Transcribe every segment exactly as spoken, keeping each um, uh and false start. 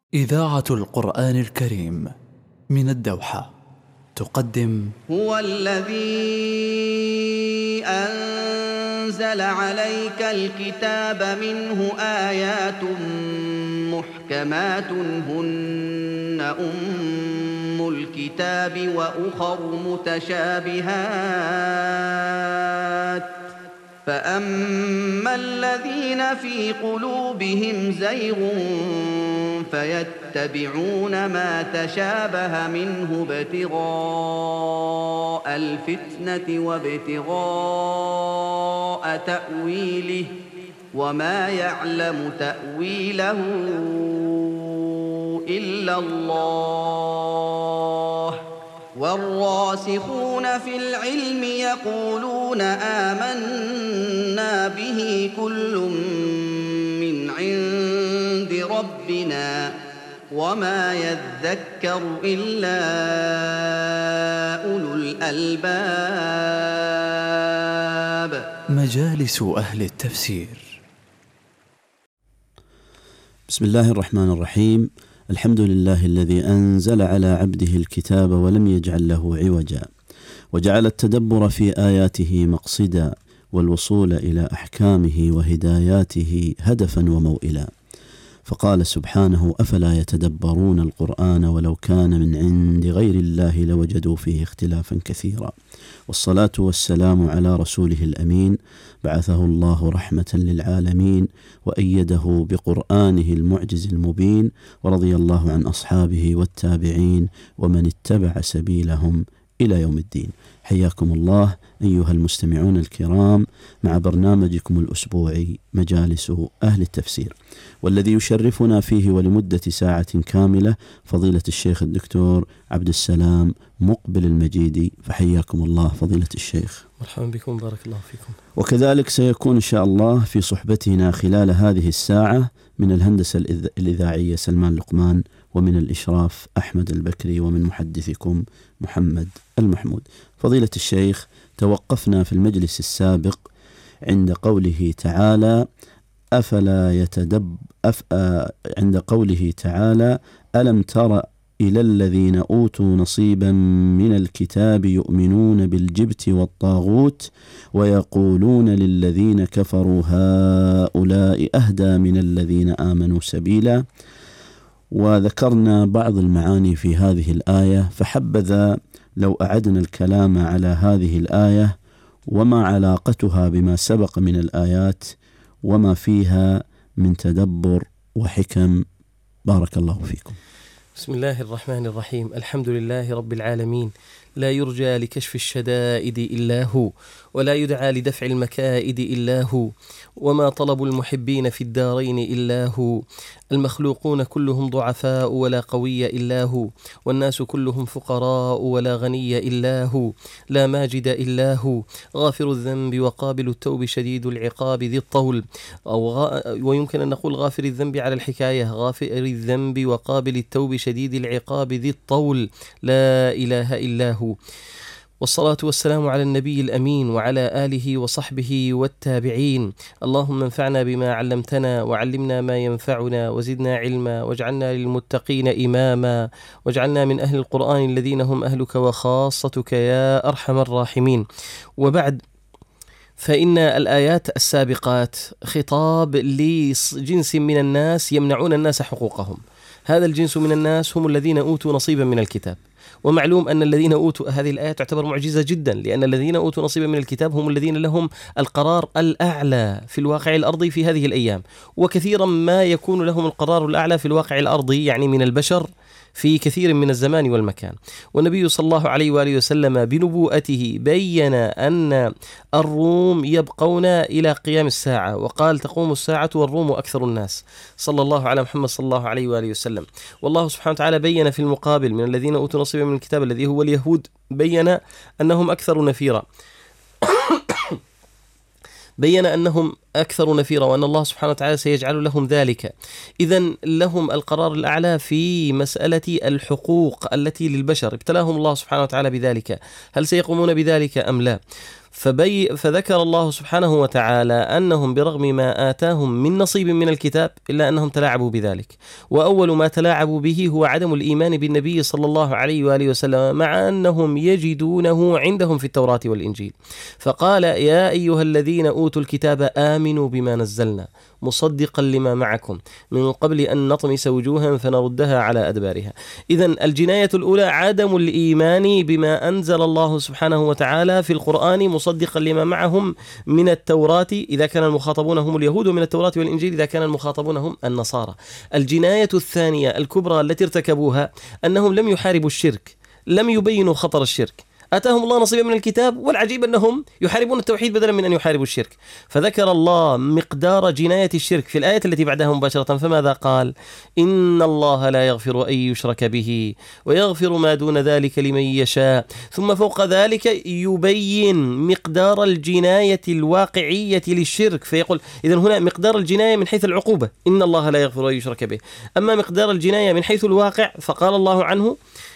إذاعة القرآن الكريم من الدوحة تقدم هو الذي أنزل عليك الكتاب منه آيات محكمات هن أم الكتاب وأخر متشابهات فأما الذين في قلوبهم زيغ فيتبعون ما تشابه منه ابتغاء الفتنة وابتغاء تأويله وما يعلم تأويله إلا الله والراسخون في العلم يقولون آمنا به كل من عند ربنا وما يذكر إلا أولو الألباب. مجالس أهل التفسير. بسم الله الرحمن الرحيم. الحمد لله الذي أنزل على عبده الكتاب ولم يجعل له عوجا، وجعل التدبر في آياته مقصدا، والوصول إلى أحكامه وهداياته هدفا وموئلا. فقال سبحانه: أفلا يتدبرون القرآن ولو كان من عند غير الله لوجدوا فيه اختلافا كثيرا. والصلاة والسلام على رسوله الأمين، بعثه الله رحمة للعالمين وأيده بقرآنه المعجز المبين، ورضي الله عن أصحابه والتابعين ومن اتبع سبيلهم إلى يوم الدين. حياكم الله أيها المستمعون الكرام مع برنامجكم الأسبوعي مجالس أهل التفسير، والذي يشرفنا فيه ولمدة ساعة كاملة فضيلة الشيخ الدكتور عبد السلام مقبل المجيدي. فحياكم الله فضيلة الشيخ. مرحبا بكم، بارك الله فيكم. وكذلك سيكون إن شاء الله في صحبتنا خلال هذه الساعة من الهندسة الإذاعية سلمان لقمان، ومن الإشراف أحمد البكري، ومن محدثكم محمد المحمود. فضيلة الشيخ، توقفنا في المجلس السابق عند قوله تعالى: أفلا يتدب أف... عند قوله تعالى: ألم تر إلى الذين أوتوا نصيبا من الكتاب يؤمنون بالجبت والطاغوت ويقولون للذين كفروا هؤلاء أهدى من الذين آمنوا سبيلا. وذكرنا بعض المعاني في هذه الآية، فحبذا لو أعدنا الكلام على هذه الآية وما علاقتها بما سبق من الآيات وما فيها من تدبر وحكم. بارك الله فيكم. بسم الله الرحمن الرحيم. الحمد لله رب العالمين، لا يرجى لكشف الشدائد إلا هو، ولا يدعى لدفع المكائد إلا هو، وما طلب المحبين في الدارين إلا هو. المخلوقون كلهم ضعفاء ولا قوي إلا هو، والناس كلهم فقراء ولا غني إلا هو، لا ماجد إلا هو، غافر الذنب وقابل التوب شديد العقاب ذي الطول، أو غ... ويمكن أن نقول غافر الذنب على الحكاية، غافر الذنب وقابل التوب شديد العقاب ذي الطول، لا إله إلا هو. والصلاة والسلام على النبي الأمين وعلى آله وصحبه والتابعين. اللهم انفعنا بما علمتنا وعلمنا ما ينفعنا وزدنا علما، واجعلنا للمتقين إماما، واجعلنا من أهل القرآن الذين هم أهلك وخاصتك يا أرحم الراحمين. وبعد، فإن الآيات السابقات خطاب لجنس من الناس يمنعون الناس حقوقهم. هذا الجنس من الناس هم الذين أوتوا نصيبا من الكتاب، ومعلوم أن الذين أوتوا هذه الآية تعتبر معجزة جدا، لأن الذين أوتوا نصيبا من الكتاب هم الذين لهم القرار الأعلى في الواقع الأرضي في هذه الأيام، وكثيرا ما يكون لهم القرار الأعلى في الواقع الأرضي يعني من البشر في كثير من الزمان والمكان. والنبي صلى الله عليه وآله وسلم بنبوءته بيّن أن الروم يبقون إلى قيام الساعة، وقال: تقوم الساعة والروم أكثر الناس، صلى الله على محمد صلى الله عليه وآله وسلم. والله سبحانه وتعالى بيّن في المقابل من الذين أوتوا نصيبا من الكتاب الذي هو اليهود، بيّن أنهم أكثر نفيرا بيّن أنهم أكثر نفيرا، وأن الله سبحانه وتعالى سيجعل لهم ذلك. إذن لهم القرار الأعلى في مسألة الحقوق التي للبشر، ابتلاهم الله سبحانه وتعالى بذلك، هل سيقومون بذلك أم لا؟ فبي فذكر الله سبحانه وتعالى أنهم برغم ما آتاهم من نصيب من الكتاب إلا أنهم تلاعبوا بذلك، وأول ما تلاعبوا به هو عدم الإيمان بالنبي صلى الله عليه وآله وسلم مع أنهم يجدونه عندهم في التوراة والإنجيل. فقال يا أيها الذين أوتوا الكتاب آمنوا بما نزلنا مصدقا لما معكم من قبل أن نطمس وجوها فنردها على أدبارها. إذن الجناية الأولى عدم الإيمان بما أنزل الله سبحانه وتعالى في القرآن مصدقا لما معهم من التوراة إذا كان المخاطبون هم اليهود، ومن التوراة والإنجيل إذا كان المخاطبون هم النصارى. الجناية الثانية الكبرى التي ارتكبوها أنهم لم يحاربوا الشرك، لم يبينوا خطر الشرك. آتاهم الله نصيبا من الكتاب، والعجيب أنهم يحاربون التوحيد بدلا من أن يحاربوا الشرك. فذكر الله مقدار جناية الشرك في الآية التي بعدها مباشرة، فماذا قال؟ إن الله لا يغفر أن يشرك به ويغفر ما دون ذلك لمن يشاء. ثم فوق ذلك يبين مقدار الجناية الواقعية للشرك، فيقول إذن هنا مقدار الجناية من حيث العقوبة إن الله لا يغفر أن يشرك به، أما مقدار الجناية من حيث الواقع فقال الله عنه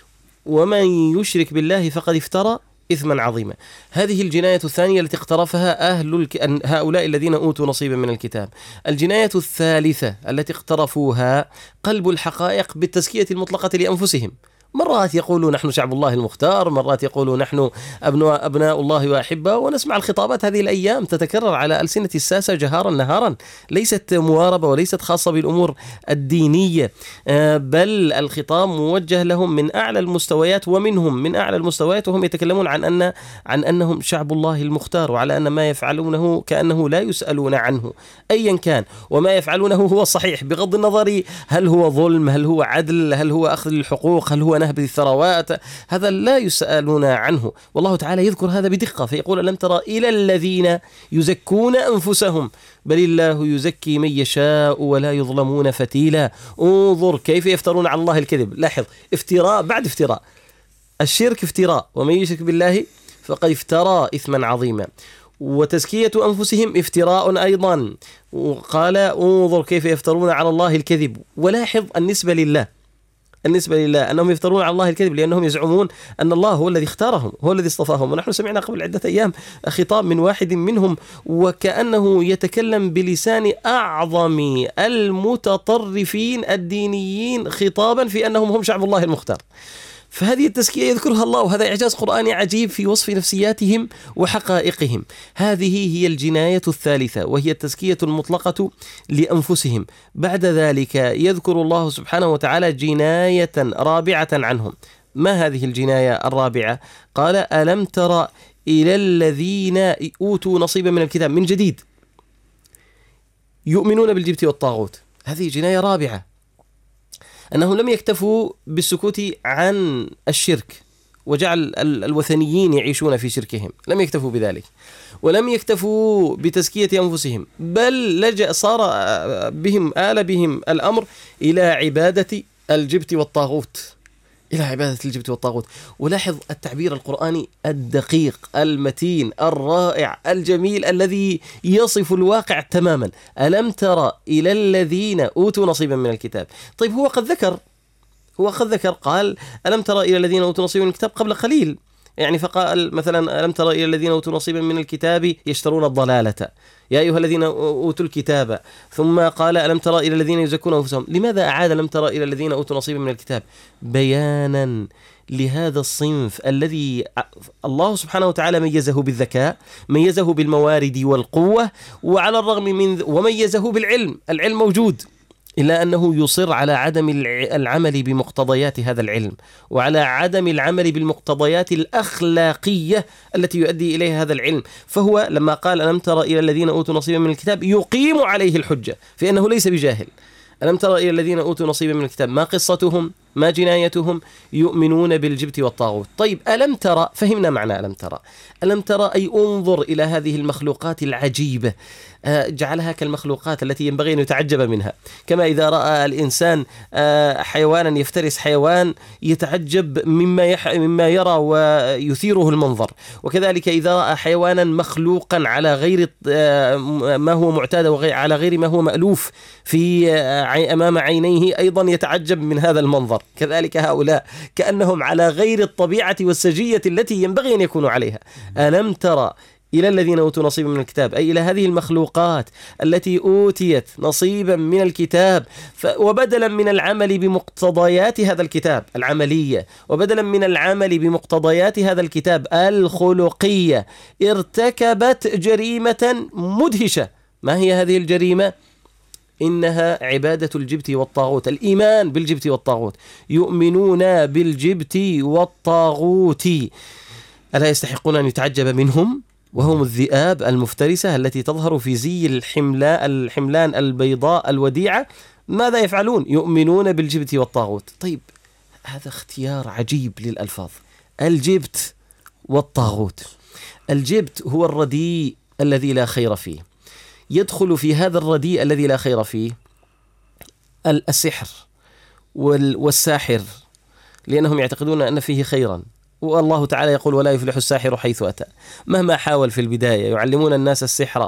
ومن يشرك بالله فقد افترى إثما عظيما. هذه الجناية الثانية التي اقترفها أهل الك... هؤلاء الذين أوتوا نصيبا من الكتاب. الجناية الثالثة التي اقترفوها قلب الحقائق بالتزكية المطلقة لأنفسهم. مرات يقولوا نحن شعب الله المختار، مرات يقولوا نحن أبناء, أبناء الله وأحبه، ونسمع الخطابات هذه الأيام تتكرر على ألسنة الساسة جهارا نهارا، ليست مواربة وليست خاصة بالأمور الدينية، بل الخطاب موجه لهم من أعلى المستويات، ومنهم من أعلى المستويات وهم يتكلمون عن أن عن أنهم شعب الله المختار، وعلى أن ما يفعلونه كأنه لا يسألون عنه أيا كان، وما يفعلونه هو الصحيح بغض النظر هل هو ظلم، هل هو عدل، هل هو أخذ الحقوق، هل هو نهب الثروات، هذا لا يسألون عنه. والله تعالى يذكر هذا بدقة فيقول ألم ترى إلى الذين يزكون أنفسهم بل الله يزكي من يشاء ولا يظلمون فتيلا. انظر كيف يفترون على الله الكذب. لاحظ، افتراء بعد افتراء. الشرك افتراء، ومن يشرك بالله فقد افترى إثما عظيما. وتزكية أنفسهم افتراء أيضا، وقال انظر كيف يفترون على الله الكذب. ولاحظ النسبة لله، النسبة لله أنهم يفترون على الله الكذب لأنهم يزعمون أن الله هو الذي اختارهم، هو الذي اصطفاهم. ونحن سمعنا قبل عدة أيام خطاب من واحد منهم وكأنه يتكلم بلسان أعظم المتطرفين الدينيين خطابا في أنهم هم شعب الله المختار. فهذه التزكية يذكرها الله، وهذا إعجاز قرآني عجيب في وصف نفسياتهم وحقائقهم. هذه هي الجناية الثالثة، وهي التزكية المطلقة لأنفسهم. بعد ذلك يذكر الله سبحانه وتعالى جناية رابعة عنهم. ما هذه الجناية الرابعة؟ قال ألم تر إلى الذين أوتوا نصيبا من الكتاب من جديد يؤمنون بالجبت والطاغوت. هذه جناية رابعة، أنهم لم يكتفوا بالسكوت عن الشرك وجعل الوثنيين يعيشون في شركهم، لم يكتفوا بذلك، ولم يكتفوا بتزكية أنفسهم، بل لجأ صار بهم آل بهم الأمر إلى عبادة الجبت والطاغوت، إلى عبادة الجبت والطاغوت. ولاحظ التعبير القرآني الدقيق المتين الرائع الجميل الذي يصف الواقع تماما. ألم ترى إلى الذين أوتوا نصيبا من الكتاب. طيب هو قد ذكر هو قد ذكر قال ألم ترى إلى الذين أوتوا نصيبا من الكتاب قبل قليل، يعني فقال مثلا ألم ترى إلى الذين أوتوا نصيبا من الكتاب يشترون الضلالة يا أيها الذين أوتوا الكتاب، ثم قال ألم ترى إلى الذين يزكون أنفسهم. لماذا أعاد ألم ترى إلى الذين أوتوا نصيبا من الكتاب؟ بيانا لهذا الصنف الذي الله سبحانه وتعالى ميزه بالذكاء، ميزه بالموارد والقوة، وعلى الرغم من وميزه بالعلم، العلم موجود، إلا أنه يصر على عدم العمل بمقتضيات هذا العلم، وعلى عدم العمل بالمقتضيات الأخلاقية التي يؤدي إليها هذا العلم. فهو لما قال ألم ترى إلى الذين أوتوا نصيبا من الكتاب يقيم عليه الحجة في أنه ليس بجاهل. ألم ترى إلى الذين أوتوا نصيبا من الكتاب، ما قصتهم؟ ما جنايتهم؟ يؤمنون بالجبت والطاغوت. طيب ألم ترى، فهمنا معنى ألم ترى. ألم ترى أي انظر إلى هذه المخلوقات العجيبة، جعلها كالمخلوقات التي ينبغي أن يتعجب منها، كما إذا رأى الإنسان حيوانا يفترس حيوان يتعجب مما, يح... مما يرى ويثيره المنظر، وكذلك إذا رأى حيوانا مخلوقا على غير ما هو معتاد وعلى غير ما هو مألوف في أمام عينيه أيضا يتعجب من هذا المنظر. كذلك هؤلاء كأنهم على غير الطبيعة والسجية التي ينبغي أن يكونوا عليها. ألم ترى إلى الذين أوتوا نصيبا من الكتاب، أي إلى هذه المخلوقات التي أوتيت نصيبا من الكتاب، وبدلا من العمل بمقتضيات هذا الكتاب العملية، وبدلا من العمل بمقتضيات هذا الكتاب الخلقية، ارتكبت جريمة مدهشة. ما هي هذه الجريمة؟ إنها عبادة الجبت والطاغوت، الإيمان بالجبت والطاغوت، يؤمنون بالجبت والطاغوت. ألا يستحقون أن يتعجب منهم؟ وهم الذئاب المفترسة التي تظهر في زي الحملان الحملان البيضاء الوديعة. ماذا يفعلون؟ يؤمنون بالجبت والطاغوت. طيب، هذا اختيار عجيب للألفاظ، الجبت والطاغوت. الجبت هو الرديء الذي لا خير فيه، يدخل في هذا الرديء الذي لا خير فيه السحر والساحر، لأنهم يعتقدون أن فيه خيرا، والله تعالى يقول ولا يفلح الساحر حيث أتى. مهما حاول في البداية يعلمون الناس السحر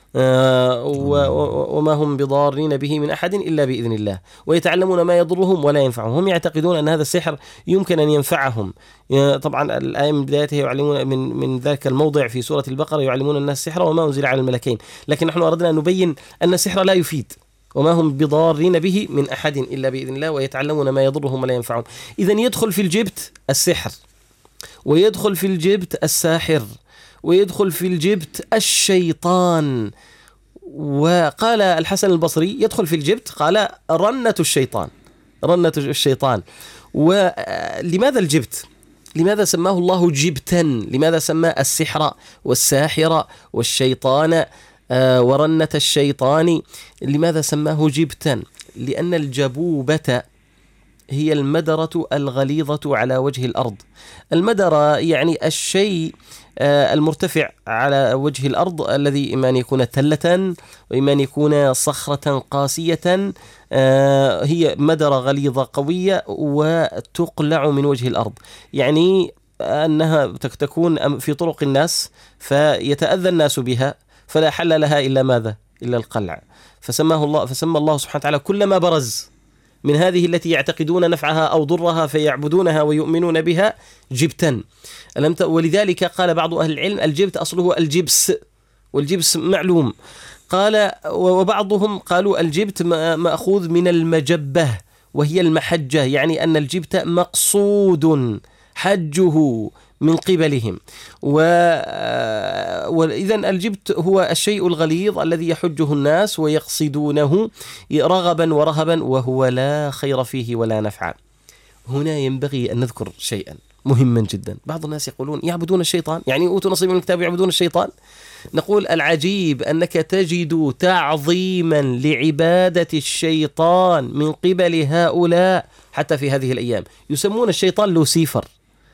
وما هم بضارين به من أحد إلا بإذن الله، ويتعلمون ما يضرهم ولا ينفعهم. هم يعتقدون أن هذا السحر يمكن أن ينفعهم. طبعا الآية من بدايتها يعلمون من من ذاك الموضع في سورة البقرة يعلمون الناس السحر وما أنزل على الملكين، لكن نحن أردنا أن نبين أن السحر لا يفيد، وما هم بضارين به من أحد إلا بإذن الله، ويتعلمون ما يضرهم ولا ينفعهم. إذن يدخل في الجبت السحر، ويدخل في الجبت الساحر، ويدخل في الجبت الشيطان. وقال الحسن البصري يدخل في الجبت، قال رنة الشيطان، رنة الشيطان. ولماذا الجبت؟ لماذا سماه الله جبتا؟ لماذا سمى السحر والساحر والشيطان ورنة الشيطان لماذا سماه جبتا؟ لأن الجبوبة هي المدرة الغليظة على وجه الأرض. المدرة يعني الشيء المرتفع على وجه الأرض الذي إما أن يكون تلة وإما أن يكون صخرة قاسية، هي مدرة غليظة قوية وتقلع من وجه الأرض، يعني أنها تكون في طرق الناس فيتأذى الناس بها، فلا حل لها إلا ماذا؟ إلا القلع. فسماه الله فسمى الله سبحانه وتعالى كل ما برز من هذه التي يعتقدون نفعها أو ضرها فيعبدونها ويؤمنون بها جبتا. ولذلك قال بعض أهل العلم الجبت أصله الجبس، والجبس معلوم. قال وبعضهم قالوا الجبت مأخوذ من المجبة وهي المحجة، يعني أن الجبت مقصود حجه من قبلهم. وإذن الجبت هو الشيء الغليظ الذي يحجه الناس ويقصدونه رغبا ورهبا، وهو لا خير فيه ولا نفع. هنا ينبغي أن نذكر شيئا مهما جدا. بعض الناس يقولون يعبدون الشيطان، يعني أوتوا نصيب من الكتاب يعبدون الشيطان. نقول العجيب أنك تجد تعظيما لعبادة الشيطان من قبل هؤلاء حتى في هذه الأيام. يسمون الشيطان لوسيفر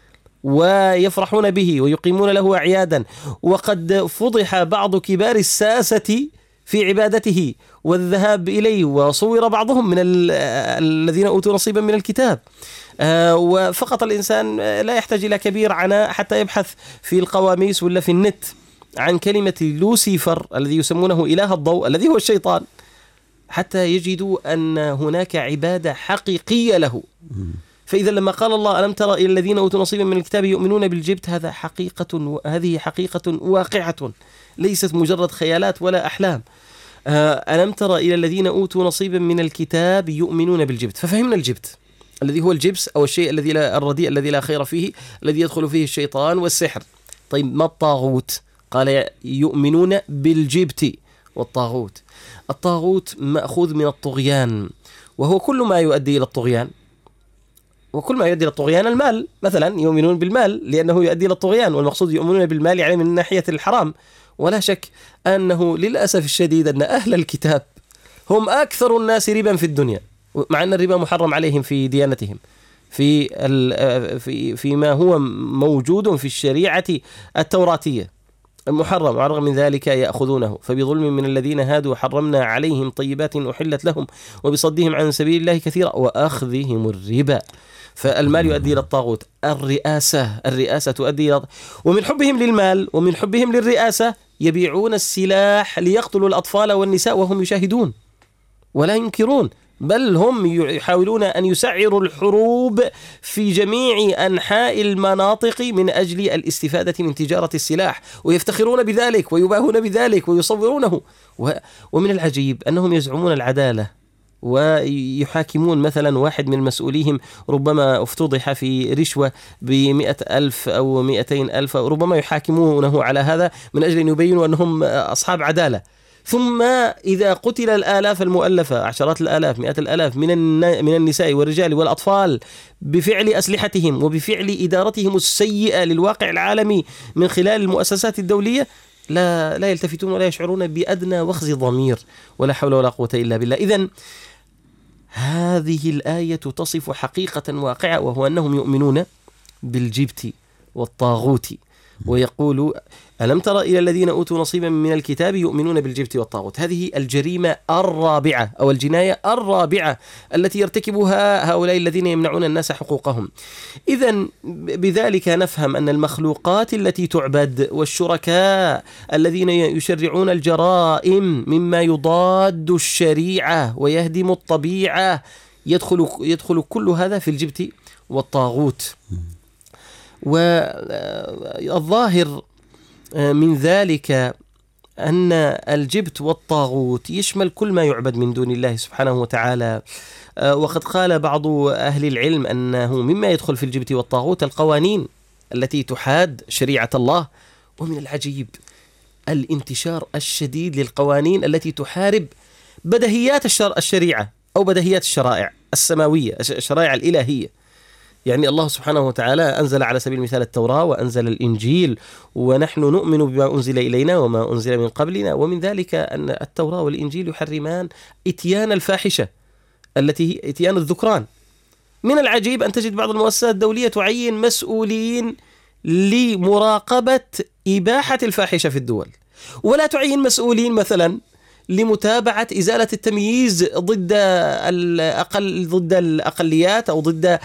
ويفرحون به ويقيمون له أعيادا، وقد فضح بعض كبار الساسة في عبادته والذهاب إليه، وصور بعضهم من الذين أوتوا نصيبا من الكتاب. وفقط الإنسان لا يحتاج إلى كبير عناء حتى يبحث في القواميس ولا في النت عن كلمة لوسيفر الذي يسمونه إله الضوء الذي هو الشيطان، حتى يجدوا أن هناك عبادة حقيقية له. فإذا لما قال الله ألم ترى إلى الذين أوتوا نصيبا من الكتاب يؤمنون بالجبت، هذا حقيقة، هذه حقيقة واقعة ليست مجرد خيالات ولا أحلام. ألم ترى إلى الذين أوتوا نصيبا من الكتاب يؤمنون بالجبت، ففهمنا الجبت الذي هو الجبس أو الشيء الذي لا الرديء الذي لا خير فيه، الذي يدخل فيه الشيطان والسحر. طيب ما الطاغوت؟ قال يؤمنون بالجبت والطاغوت. الطاغوت مأخوذ من الطغيان، وهو كل ما يؤدي إلى الطغيان، وكل ما يؤدي إلى الطغيان المال. مثلا يؤمنون بالمال لأنه يؤدي إلى الطغيان، والمقصود يؤمنون بالمال يعني من ناحية الحرام. ولا شك أنه للأسف الشديد أن أهل الكتاب هم أكثر الناس ربا في الدنيا، مع أن الربا محرم عليهم في ديانتهم، في في فيما هو موجود في الشريعة التوراتية محرم، وعلى الرغم من ذلك يأخذونه. فبظلم من الذين هادوا حرمنا عليهم طيبات أحلت لهم وبصدهم عن سبيل الله كثيرا وأخذهم الربا. فالمال يؤدي إلى الطاغوت. الرئاسة الرئاسة تؤدي إلى، ومن حبهم للمال ومن حبهم للرئاسة يبيعون السلاح ليقتلوا الأطفال والنساء وهم يشاهدون ولا ينكرون. بل هم يحاولون أن يسعروا الحروب في جميع أنحاء المناطق من أجل الاستفادة من تجارة السلاح، ويفتخرون بذلك ويباهون بذلك ويصورونه. ومن العجيب أنهم يزعمون العدالة ويحاكمون مثلا واحد من مسؤوليهم ربما افتضح في رشوة بمئة ألف أو مئتين ألف، ربما يحاكمونه على هذا من أجل أن يبينوا أنهم أصحاب عدالة. ثم إذا قتل الآلاف المؤلفة، عشرات الآلاف، مئات الآلاف من من النساء والرجال والأطفال بفعل أسلحتهم وبفعل إدارتهم السيئة للواقع العالمي من خلال المؤسسات الدولية، لا لا يلتفتون ولا يشعرون بأدنى وخز ضمير، ولا حول ولا قوة إلا بالله. إذن هذه الآية تصف حقيقة واقعة، وهو أنهم يؤمنون بالجبت والطاغوت. ويقول: ألم تر إلى الذين أوتوا نصيبا من الكتاب يؤمنون بالجبت والطاغوت. هذه الجريمة الرابعة أو الجناية الرابعة التي يرتكبها هؤلاء الذين يمنعون الناس حقوقهم. إذن بذلك نفهم أن المخلوقات التي تعبد والشركاء الذين يشرعون الجرائم مما يضاد الشريعة ويهدم الطبيعة يدخل يدخل كل هذا في الجبت والطاغوت. والظاهر من ذلك أن الجبت والطاغوت يشمل كل ما يعبد من دون الله سبحانه وتعالى. وقد قال بعض أهل العلم أنه مما يدخل في الجبت والطاغوت القوانين التي تحاد شريعة الله. ومن العجيب الانتشار الشديد للقوانين التي تحارب بدهيات الشريعة أو بدهيات الشرائع السماوية، الشرائع الإلهية. يعني الله سبحانه وتعالى أنزل على سبيل المثال التوراة وأنزل الإنجيل، ونحن نؤمن بما أنزل إلينا وما أنزل من قبلنا. ومن ذلك أن التوراة والإنجيل يحرمان إتيان الفاحشة التي هي إتيان الذكران. من العجيب أن تجد بعض المؤسسات الدولية تعين مسؤولين لمراقبة إباحة الفاحشة في الدول، ولا تعين مسؤولين مثلا لمتابعة إزالة التمييز ضد الأقل ضد الأقليات أو ضد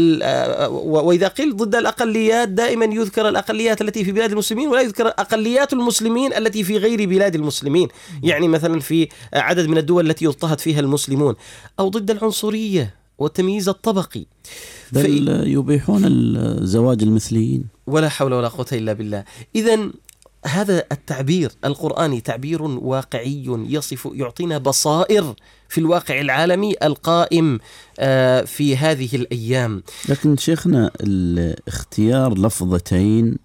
وإذا قيل ضد الأقليات دائما يذكر الأقليات التي في بلاد المسلمين ولا يذكر أقليات المسلمين التي في غير بلاد المسلمين، يعني مثلا في عدد من الدول التي يضطهد فيها المسلمون، أو ضد العنصرية والتمييز الطبقي، بل يبيحون الزواج المثليين، ولا حول ولا قوة إلا بالله. إذن هذا التعبير القرآني تعبير واقعي يصف يعطينا بصائر في الواقع العالمي القائم في هذه الأيام. لكن شيخنا الاختيار لفظتين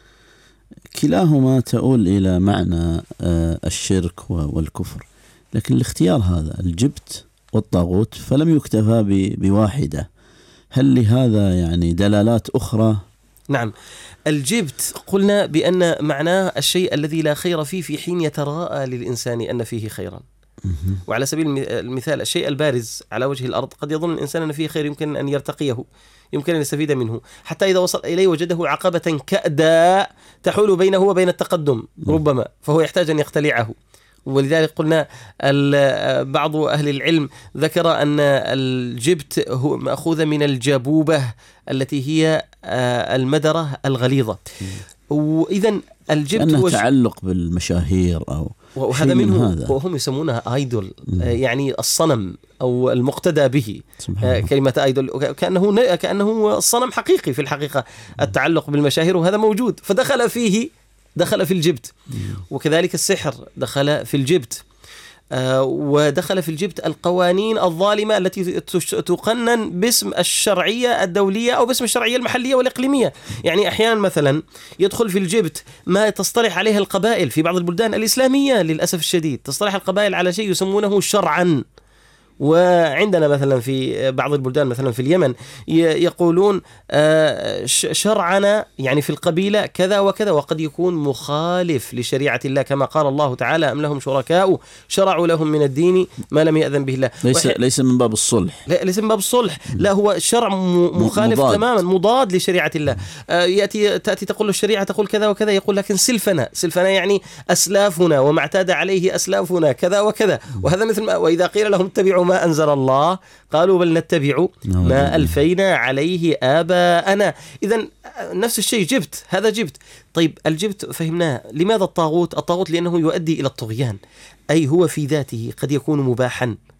كلاهما تؤول إلى معنى الشرك والكفر، لكن الاختيار هذا الجبت والطاغوت فلم يكتفى بواحدة، هل لهذا يعني دلالات أخرى؟ نعم، الجبت قلنا بأن معناه الشيء الذي لا خير فيه في حين يتراءى للإنسان أن فيه خيرا. وعلى سبيل المثال الشيء البارز على وجه الأرض قد يظن الإنسان أن فيه خير يمكن أن يرتقيه، يمكن أن يستفيد منه، حتى إذا وصل إليه وجده عقبة كأدا تحول بينه وبين التقدم ربما، فهو يحتاج أن يقتلعه. ولذلك قلنا بعض أهل العلم ذكر أن الجبت هو مأخوذ من الجبوبة التي هي المدرة الغليظة. وإذن الجبت هو تعلق بالمشاهير أو وهذا منه هذا. وهم يسمونها آيدول، يعني الصنم أو المقتدى به. كلمة آيدول كأنه كأنه الصنم حقيقي في الحقيقة، التعلق بالمشاهير وهذا موجود، فدخل فيه دخل في الجبت. وكذلك السحر دخل في الجبت، آه ودخل في الجبت القوانين الظالمة التي تقنن باسم الشرعية الدولية أو باسم الشرعية المحلية والإقليمية. يعني أحيانا مثلا يدخل في الجبت ما تصطلح عليه القبائل في بعض البلدان الإسلامية، للأسف الشديد تصطلح القبائل على شيء يسمونه شرعا. وعندنا مثلا في بعض البلدان مثلا في اليمن يقولون شرعنا يعني في القبيلة كذا وكذا، وقد يكون مخالف لشريعة الله، كما قال الله تعالى: أم لهم شركاء شرعوا لهم من الدين ما لم يأذن به الله. ليس, ليس من باب الصلح، لا ليس من باب الصلح، لا هو شرع مخالف مضاد. تماما مضاد لشريعة الله. يأتي تأتي تقول الشريعة تقول كذا وكذا، يقول لكن سلفنا سلفنا يعني أسلافنا وما اعتاد عليه أسلافنا كذا وكذا. وهذا مثل ما وإذا قيل لهم اتبعوا ما أنزل الله قالوا بل نتبع ما ألفينا عليه آباءنا. إذن نفس الشيء جبت، هذا جبت. طيب الجبت فهمناه. لماذا الطاغوت؟ الطاغوت لأنه يؤدي إلى الطغيان، أي هو في ذاته قد يكون مباحا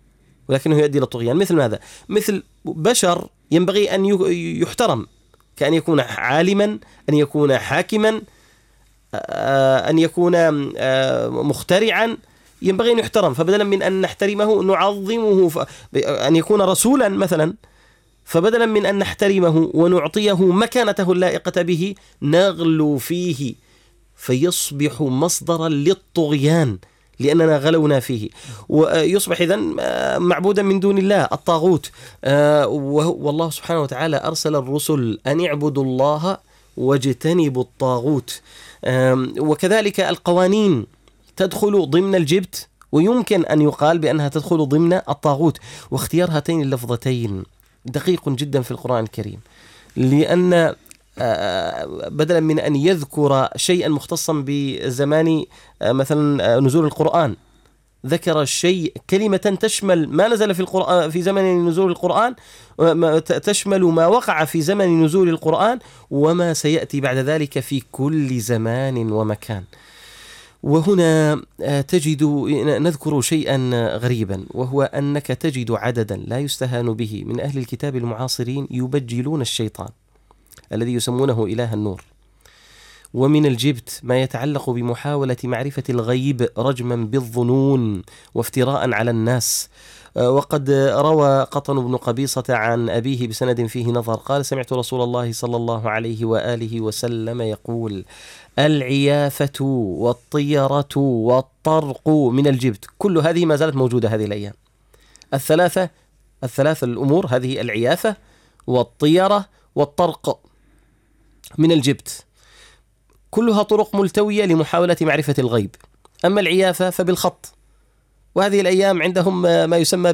ولكنه يؤدي إلى الطغيان. مثل ماذا؟ مثل بشر ينبغي أن يحترم، كأن يكون عالما، أن يكون حاكما، أن يكون مخترعا، ينبغي أن يحترم. فبدلا من أن نحترمه نعظمه، أن يكون رسولا مثلا، فبدلا من أن نحترمه ونعطيه مكانته اللائقة به نغلو فيه فيصبح مصدرا للطغيان لأننا غلونا فيه، ويصبح إذن معبودا من دون الله، الطاغوت. والله سبحانه وتعالى أرسل الرسل أن يعبدوا الله واجتنبوا الطاغوت. وكذلك القوانين تدخل ضمن الجبت، ويمكن أن يقال بأنها تدخل ضمن الطاغوت. واختيار هاتين اللفظتين دقيق جدا في القرآن الكريم، لأن بدلا من أن يذكر شيئا مختصا بزمان مثلا نزول القرآن، ذكر الشيء كلمة تشمل ما نزل في القرآن في زمن نزول القرآن، تشمل ما وقع في زمن نزول القرآن وما سيأتي بعد ذلك في كل زمان ومكان. وهنا تجد نذكر شيئا غريبا، وهو أنك تجد عددا لا يستهان به من أهل الكتاب المعاصرين يبجلون الشيطان الذي يسمونه إله النور. ومن الجبت ما يتعلق بمحاولة معرفة الغيب رجما بالظنون وافتراء على الناس. وقد روى قطن بن قبيصة عن أبيه بسند فيه نظر قال: سمعت رسول الله صلى الله عليه وآله وسلم يقول: العيافة والطيرة والطرق من الجبت. كل هذه ما زالت موجودة هذه الأيام. الثلاثة الثلاثة الأمور هذه: العيافة والطيرة والطرق من الجبت، كلها طرق ملتوية لمحاولة معرفة الغيب. أما العيافة فبالخط، وهذه الأيام عندهم ما يسمى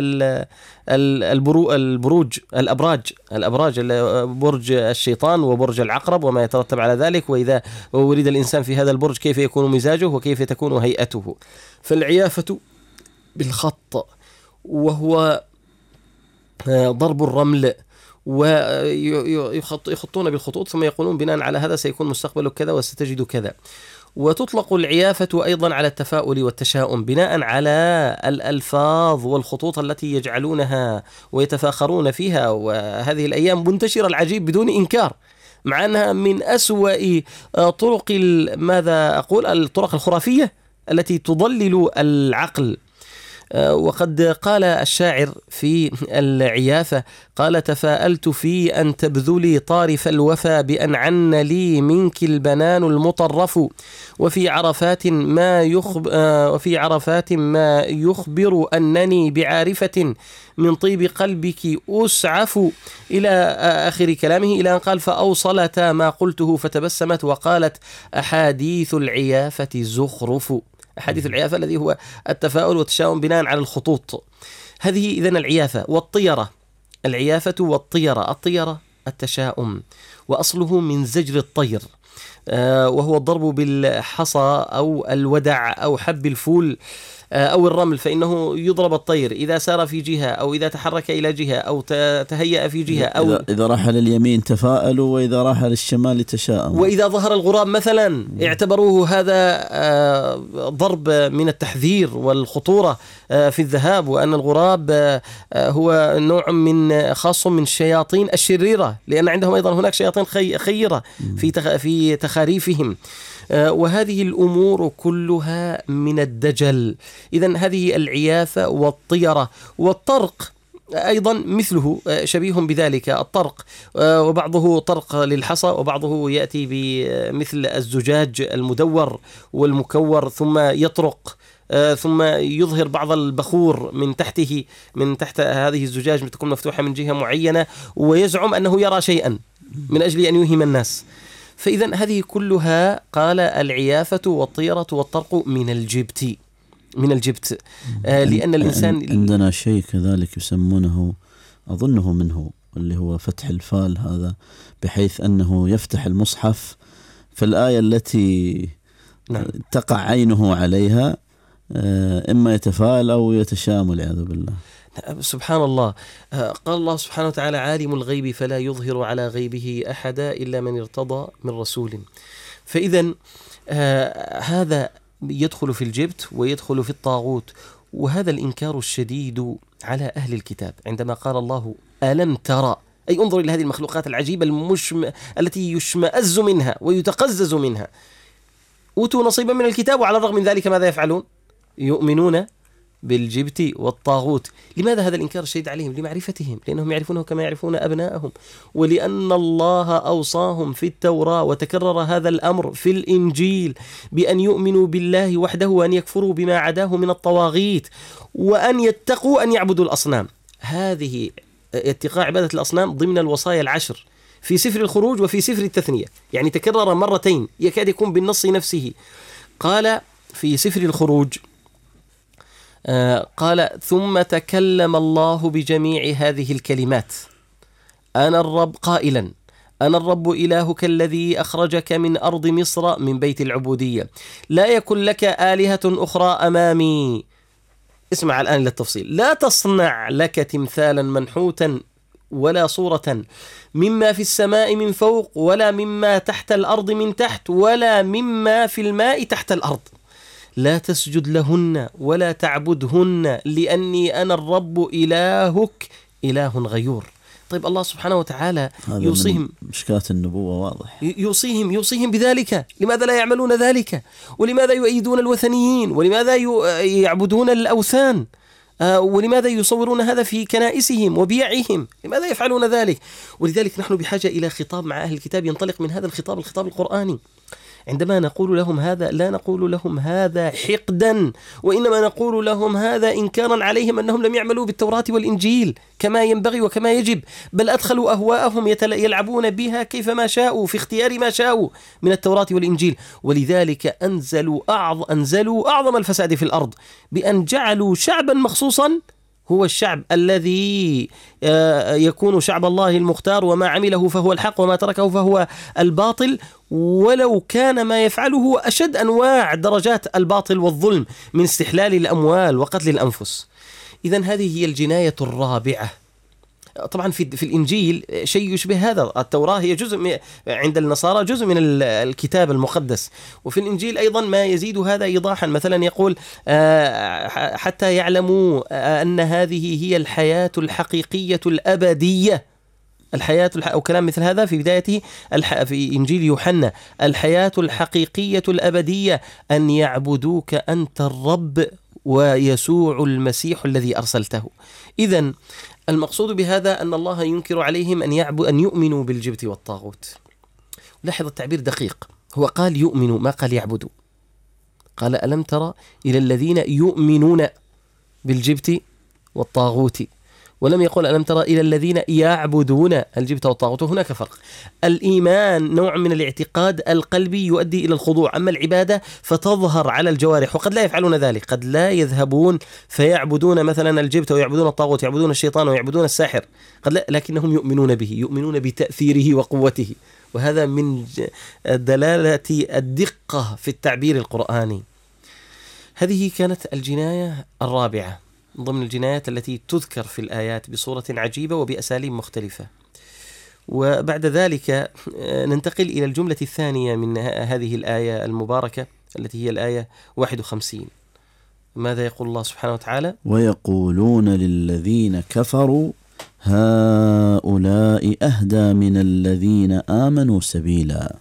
بالبروج الأبراج الأبراج برج الشيطان وبرج العقرب وما يترتب على ذلك، وإذا ولد الإنسان في هذا البرج كيف يكون مزاجه وكيف تكون هيئته. فالعيافة بالخط، وهو ضرب الرمل، ويخطون بالخطوط ثم يقولون بناء على هذا سيكون مستقبل كذا وستجد كذا. وتطلق العيافة أيضا على التفاؤل والتشاؤم بناء على الألفاظ والخطوط التي يجعلونها ويتفاخرون فيها. وهذه الأيام منتشرة العجيب بدون إنكار، مع أنها من أسوأ طرق ماذا أقول الطرق الخرافية التي تضلل العقل. وقد قال الشاعر في العيافة قال: تفاءلت في أن تبذلي طارف الوفا بأن عن لي منك البنان المطرف، وفي عرفات ما يخب وفي عرفات ما يخبر أنني بعارفة من طيب قلبك أسعف، إلى آخر كلامه، إلى أن قال: فأوصلتا ما قلته فتبسمت وقالت: أحاديث العيافة زخرف. حديث العيافة الذي هو التفاؤل والتشاؤم بناء على الخطوط. هذه إذن العيافة. والطيرة، العيافة والطيرة، الطيرة التشاؤم، وأصله من زجر الطير، وهو الضرب بالحصى أو الودع أو حب الفول أو الرمل، فإنه يضرب الطير إذا سار في جهة أو إذا تحرك إلى جهة أو تهيأ في جهة، أو إذا راح لليمين تفاءلوا وإذا راح للشمال تشاءموا. وإذا ظهر الغراب مثلا اعتبروه هذا ضرب من التحذير والخطورة في الذهاب، وأن الغراب هو نوع من خاص من الشياطين الشريرة، لأن عندهم أيضا هناك شياطين خيرة في في تخاريفهم. وهذه الأمور كلها من الدجل. إذن هذه العيافة والطيرة. والطرق أيضا مثله شبيه بذلك، الطرق وبعضه طرق للحصى وبعضه يأتي بمثل الزجاج المدور والمكور ثم يطرق ثم يظهر بعض البخور من تحته، من تحت هذه الزجاج تكون مفتوحة من جهة معينة، ويزعم أنه يرى شيئا من أجل أن يوهم الناس. فإذا هذه كلها قال العيافة والطيرة والطرق من الجبت من الجبت آه لأن الإنسان عندنا شيء كذلك يسمونه أظنه منه اللي هو فتح الفال هذا، بحيث أنه يفتح المصحف في الآية التي نعم. تقع عينه عليها آه إما يتفاءل أو يتشاءم والعياذ بالله. سبحان الله. قال الله سبحانه وتعالى: عالم الغيب فلا يظهر على غيبه أحدا إلا من ارتضى من رسول. فإذا آه هذا يدخل في الجبت ويدخل في الطاغوت. وهذا الإنكار الشديد على أهل الكتاب عندما قال الله ألم ترى، أي انظر إلى هذه المخلوقات العجيبة المشم... التي يشمئز منها ويتقزز منها، أوتوا نصيبا من الكتاب وعلى الرغم من ذلك ماذا يفعلون؟ يؤمنون بالجبت والطاغوت. لماذا هذا الإنكار الشديد عليهم؟ لمعرفتهم، لأنهم يعرفونه كما يعرفون أبناءهم، ولأن الله أوصاهم في التوراة وتكرر هذا الأمر في الإنجيل بأن يؤمنوا بالله وحده وأن يكفروا بما عداه من الطواغيت وأن يتقوا أن يعبدوا الأصنام. هذه اتقاء عبادة الأصنام ضمن الوصايا العشر في سفر الخروج وفي سفر التثنية، يعني تكرر مرتين يكاد يكون بالنص نفسه. قال في سفر الخروج آه قال ثم تكلم الله بجميع هذه الكلمات أنا الرب قائلا أنا الرب إلهك الذي أخرجك من أرض مصر من بيت العبودية، لا يكن لك آلهة أخرى أمامي. اسمع الآن للتفصيل. لا تصنع لك تمثالا منحوتا ولا صورة مما في السماء من فوق ولا مما تحت الأرض من تحت ولا مما في الماء تحت الأرض. لا تسجد لهن ولا تعبدهن لأني أنا الرب إلهك إله غيور. طيب الله سبحانه وتعالى يوصيهم، مشكلات النبوة واضح، يوصيهم يوصيهم بذلك. لماذا لا يعملون ذلك؟ ولماذا يؤيدون الوثنيين؟ ولماذا يعبدون الأوثان؟ آه ولماذا يصورون هذا في كنائسهم وبيعهم؟ لماذا يفعلون ذلك؟ ولذلك نحن بحاجة إلى خطاب مع أهل الكتاب ينطلق من هذا الخطاب، الخطاب القرآني. عندما نقول لهم هذا لا نقول لهم هذا حقدا، وإنما نقول لهم هذا إنكارا عليهم أنهم لم يعملوا بالتوراة والإنجيل كما ينبغي وكما يجب، بل أدخلوا أهواءهم يلعبون بها كيفما شاءوا في اختيار ما شاءوا من التوراة والإنجيل. ولذلك أنزلوا أعظم, أنزلوا أعظم الفساد في الأرض بأن جعلوا شعبا مخصوصا هو الشعب الذي يكون شعب الله المختار، وما عمله فهو الحق وما تركه فهو الباطل، ولو كان ما يفعله أشد أنواع درجات الباطل والظلم من استحلال الأموال وقتل الأنفس. إذن هذه هي الجناية الرابعة. طبعا في في الإنجيل شيء يشبه هذا. التوراة هي جزء عند النصارى جزء من الكتاب المقدس، وفي الإنجيل أيضا ما يزيد هذا إيضاحا. مثلا يقول حتى يعلموا أن هذه هي الحياة الحقيقية الأبدية، الحياة الح... أو كلام مثل هذا في بدايته الح... في إنجيل يوحنا، الحياة الحقيقية الأبدية أن يعبدوك أنت الرب ويسوع المسيح الذي أرسلته. إذن المقصود بهذا أن الله ينكر عليهم أن يعبد أن يؤمنوا بالجبت والطاغوت. لاحظ التعبير دقيق، هو قال يؤمنوا ما قال يعبدوا. قال ألم ترى إلى الذين يؤمنون بالجبت والطاغوت، ولم يقل ألم ترى إلى الذين يعبدون الجبت والطاغوت. هناك فرق. الإيمان نوع من الاعتقاد القلبي يؤدي إلى الخضوع، أما العبادة فتظهر على الجوارح، وقد لا يفعلون ذلك. قد لا يذهبون فيعبدون مثلا الجبت ويعبدون الطاغوت، يعبدون الشيطان ويعبدون الساحر، قد لا، لكنهم يؤمنون به، يؤمنون بتأثيره وقوته. وهذا من دلالة الدقة في التعبير القرآني. هذه كانت الجناية الرابعة ضمن الجنايات التي تذكر في الآيات بصورة عجيبة وبأساليب مختلفة. وبعد ذلك ننتقل إلى الجملة الثانية من هذه الآية المباركة التي هي الآية واحد وخمسين. ماذا يقول الله سبحانه وتعالى؟ ويقولون للذين كفروا هؤلاء أهدى من الذين آمنوا سبيلا.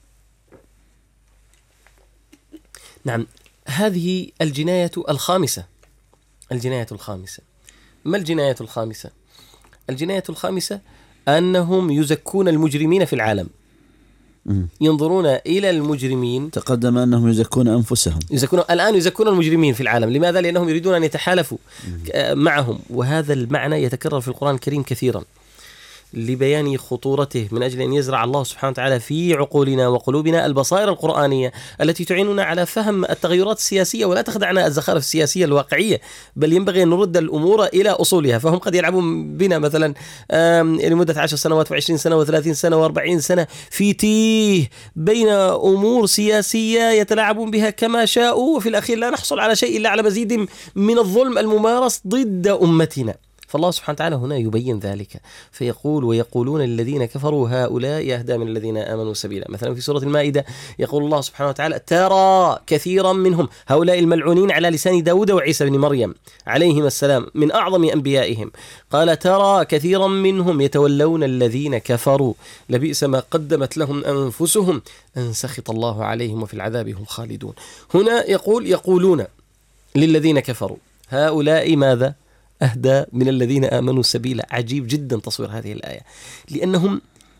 نعم، هذه الجناية الخامسة. الجناية الخامسة ما الجناية الخامسة؟ الجناية الخامسة أنهم يزكون المجرمين في العالم. ينظرون إلى المجرمين. تقدم أنهم يزكون أنفسهم، يزكون الآن يزكون المجرمين في العالم. لماذا؟ لأنهم يريدون أن يتحالفوا معهم، وهذا المعنى يتكرر في القرآن الكريم كثيرا لبيان خطورته، من أجل أن يزرع الله سبحانه وتعالى في عقولنا وقلوبنا البصائر القرآنية التي تعيننا على فهم التغيرات السياسية، ولا تخدعنا الزخارف السياسية الواقعية، بل ينبغي أن نرد الأمور إلى أصولها. فهم قد يلعبون بنا مثلا لمدة عشر سنوات وعشرين سنة وثلاثين سنة وأربعين سنة في تيه بين أمور سياسية يتلاعبون بها كما شاءوا، وفي الأخير لا نحصل على شيء إلا على مزيد من الظلم الممارس ضد أمتنا. فالله سبحانه وتعالى هنا يبين ذلك فيقول ويقولون الذين كفروا هؤلاء أهدى من الذين آمنوا سبيلا. مثلا في سورة المائدة يقول الله سبحانه وتعالى ترى كثيرا منهم هؤلاء الملعونين على لسان داود وعيسى بن مريم عليهما السلام من أعظم أنبيائهم، قال ترى كثيرا منهم يتولون الذين كفروا لبئس ما قدمت لهم أنفسهم أن سخط الله عليهم وفي العذاب هم خالدون. هنا يقول يقولون للذين كفروا هؤلاء ماذا؟ أهدى من الذين آمنوا سبيلا. عجيب جدا تصوير هذه الآية، لأنهم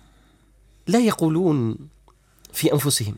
لا يقولون في أنفسهم،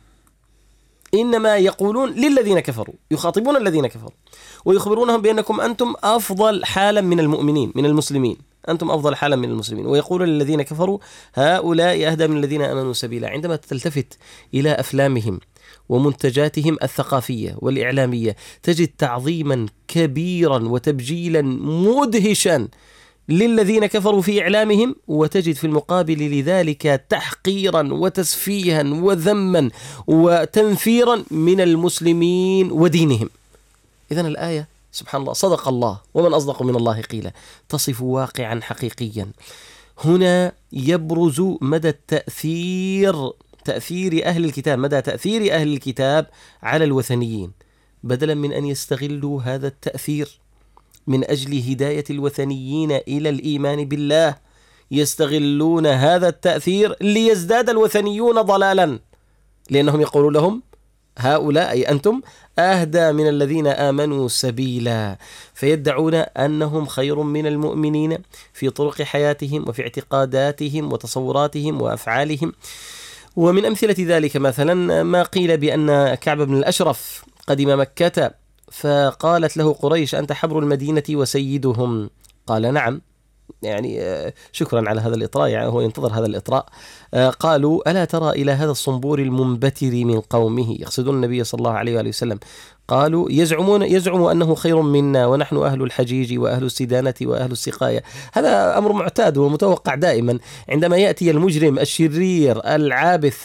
إنما يقولون للذين كفروا، يخاطبون الذين كفروا ويخبرونهم بأنكم أنتم أفضل حالا من المؤمنين من المسلمين، أنتم أفضل حالا من المسلمين. ويقول للذين كفروا هؤلاء أهدى من الذين آمنوا سبيلا. عندما تلتفت إلى أفلامهم ومنتجاتهم الثقافية والإعلامية تجد تعظيما كبيرا وتبجيلا مدهشا للذين كفروا في إعلامهم، وتجد في المقابل لذلك تحقيرا وتسفيها وذما وتنفيرا من المسلمين ودينهم. إذن الآية سبحان الله صدق الله ومن أصدق من الله قيلا، تصف واقعا حقيقيا. هنا يبرز مدى التأثير تأثير أهل الكتاب مدى تأثير أهل الكتاب على الوثنيين، بدلا من أن يستغلوا هذا التأثير من أجل هداية الوثنيين إلى الإيمان بالله، يستغلون هذا التأثير ليزداد الوثنيون ضلالا، لأنهم يقولون لهم هؤلاء أي أنتم أهدى من الذين آمنوا سبيلا، فيدعون أنهم خير من المؤمنين في طرق حياتهم وفي اعتقاداتهم وتصوراتهم وأفعالهم. ومن أمثلة ذلك مثلا ما قيل بأن كعب بن الأشرف قدم مكة فقالت له قريش أنت حبر المدينة وسيدهم، قال نعم، يعني شكرا على هذا الإطراء، يعني هو ينتظر هذا الإطراء. قالوا ألا ترى إلى هذا الصنبور المنبتر من قومه، يقصدون النبي صلى الله عليه وآله وسلم، قالوا يزعمون يزعم أنه خير منا ونحن أهل الحجيج وأهل السدانة وأهل السقاية. هذا أمر معتاد ومتوقع دائما عندما يأتي المجرم الشرير العابث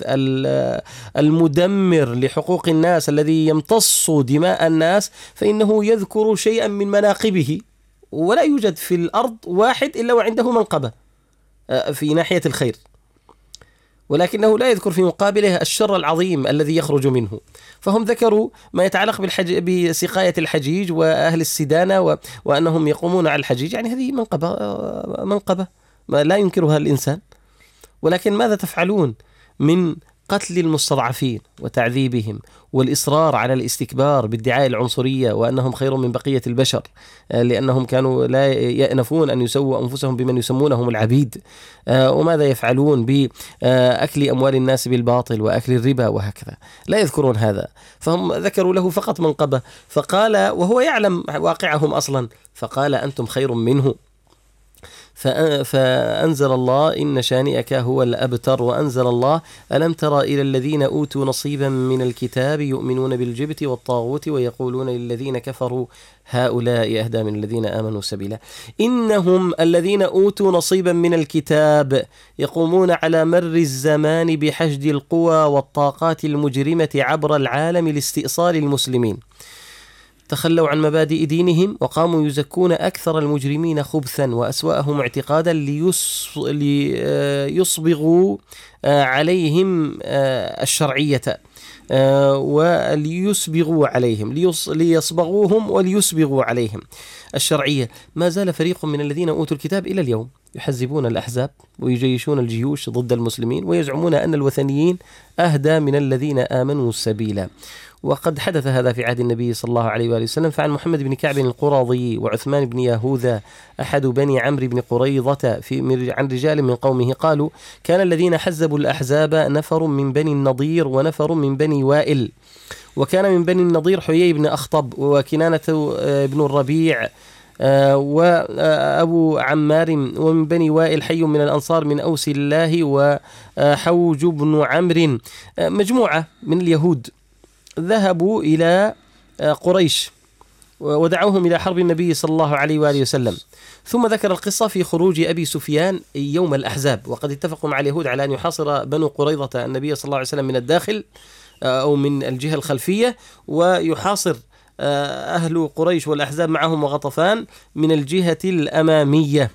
المدمر لحقوق الناس الذي يمتص دماء الناس، فإنه يذكر شيئا من مناقبه، ولا يوجد في الأرض واحد إلا وعنده منقبة في ناحية الخير، ولكنه لا يذكر في مقابله الشر العظيم الذي يخرج منه. فهم ذكروا ما يتعلق بالحج... بسقاية الحجيج وأهل السدانة و... وأنهم يقومون على الحجيج، يعني هذه منقبة منقبة ما لا ينكرها الإنسان، ولكن ماذا تفعلون من قتل المستضعفين وتعذيبهم والإصرار على الاستكبار بادعاء العنصرية وأنهم خير من بقية البشر، لأنهم كانوا لا يأنفون أن يسووا أنفسهم بمن يسمونهم العبيد. وماذا يفعلون بأكل أموال الناس بالباطل وأكل الربا وهكذا، لا يذكرون هذا، فهم ذكروا له فقط منقبة. فقال وهو يعلم واقعهم أصلا، فقال أنتم خير منه. فأنزل الله إن شانئك هو الأبتر، وأنزل الله ألم ترى إلى الذين أوتوا نصيبا من الكتاب يؤمنون بالجبت والطاغوت ويقولون للذين كفروا هؤلاء أهدى من الذين آمنوا سبيلا. إنهم الذين أوتوا نصيبا من الكتاب يقومون على مر الزمان بحشد القوى والطاقات المجرمة عبر العالم لاستئصال المسلمين، تخلوا عن مبادئ دينهم وقاموا يزكون أكثر المجرمين خبثا وأسوأهم اعتقادا ليصبغوا عليهم الشرعية وليسبغوا عليهم ليصبغوهم وليسبغوا عليهم الشرعية. ما زال فريق من الذين أوتوا الكتاب إلى اليوم يحزبون الأحزاب ويجيشون الجيوش ضد المسلمين ويزعمون أن الوثنيين أهدى من الذين آمنوا سبيلا. وقد حدث هذا في عهد النبي صلى الله عليه وآله وسلم، فعن محمد بن كعب القرظي وعثمان بن يهوذا أحد بني عمرو بن قريظة في عن رجال من قومه قالوا كان الذين حزبوا الأحزاب نفر من بني النضير ونفر من بني وائل، وكان من بني النضير حيي بن أخطب وكنانة بن الربيع وأبو عمار، ومن بني وائل حي من الأنصار من أوس الله وحوج بن عمرو، مجموعة من اليهود ذهبوا إلى قريش ودعوهم إلى حرب النبي صلى الله عليه وآله وسلم. ثم ذكر القصة في خروج أبي سفيان يوم الأحزاب، وقد اتفقوا مع اليهود على أن يحاصر بنو قريظة النبي صلى الله عليه وسلم من الداخل أو من الجهة الخلفية، ويحاصر أهل قريش والأحزاب معهم وغطفان من الجهة الأمامية.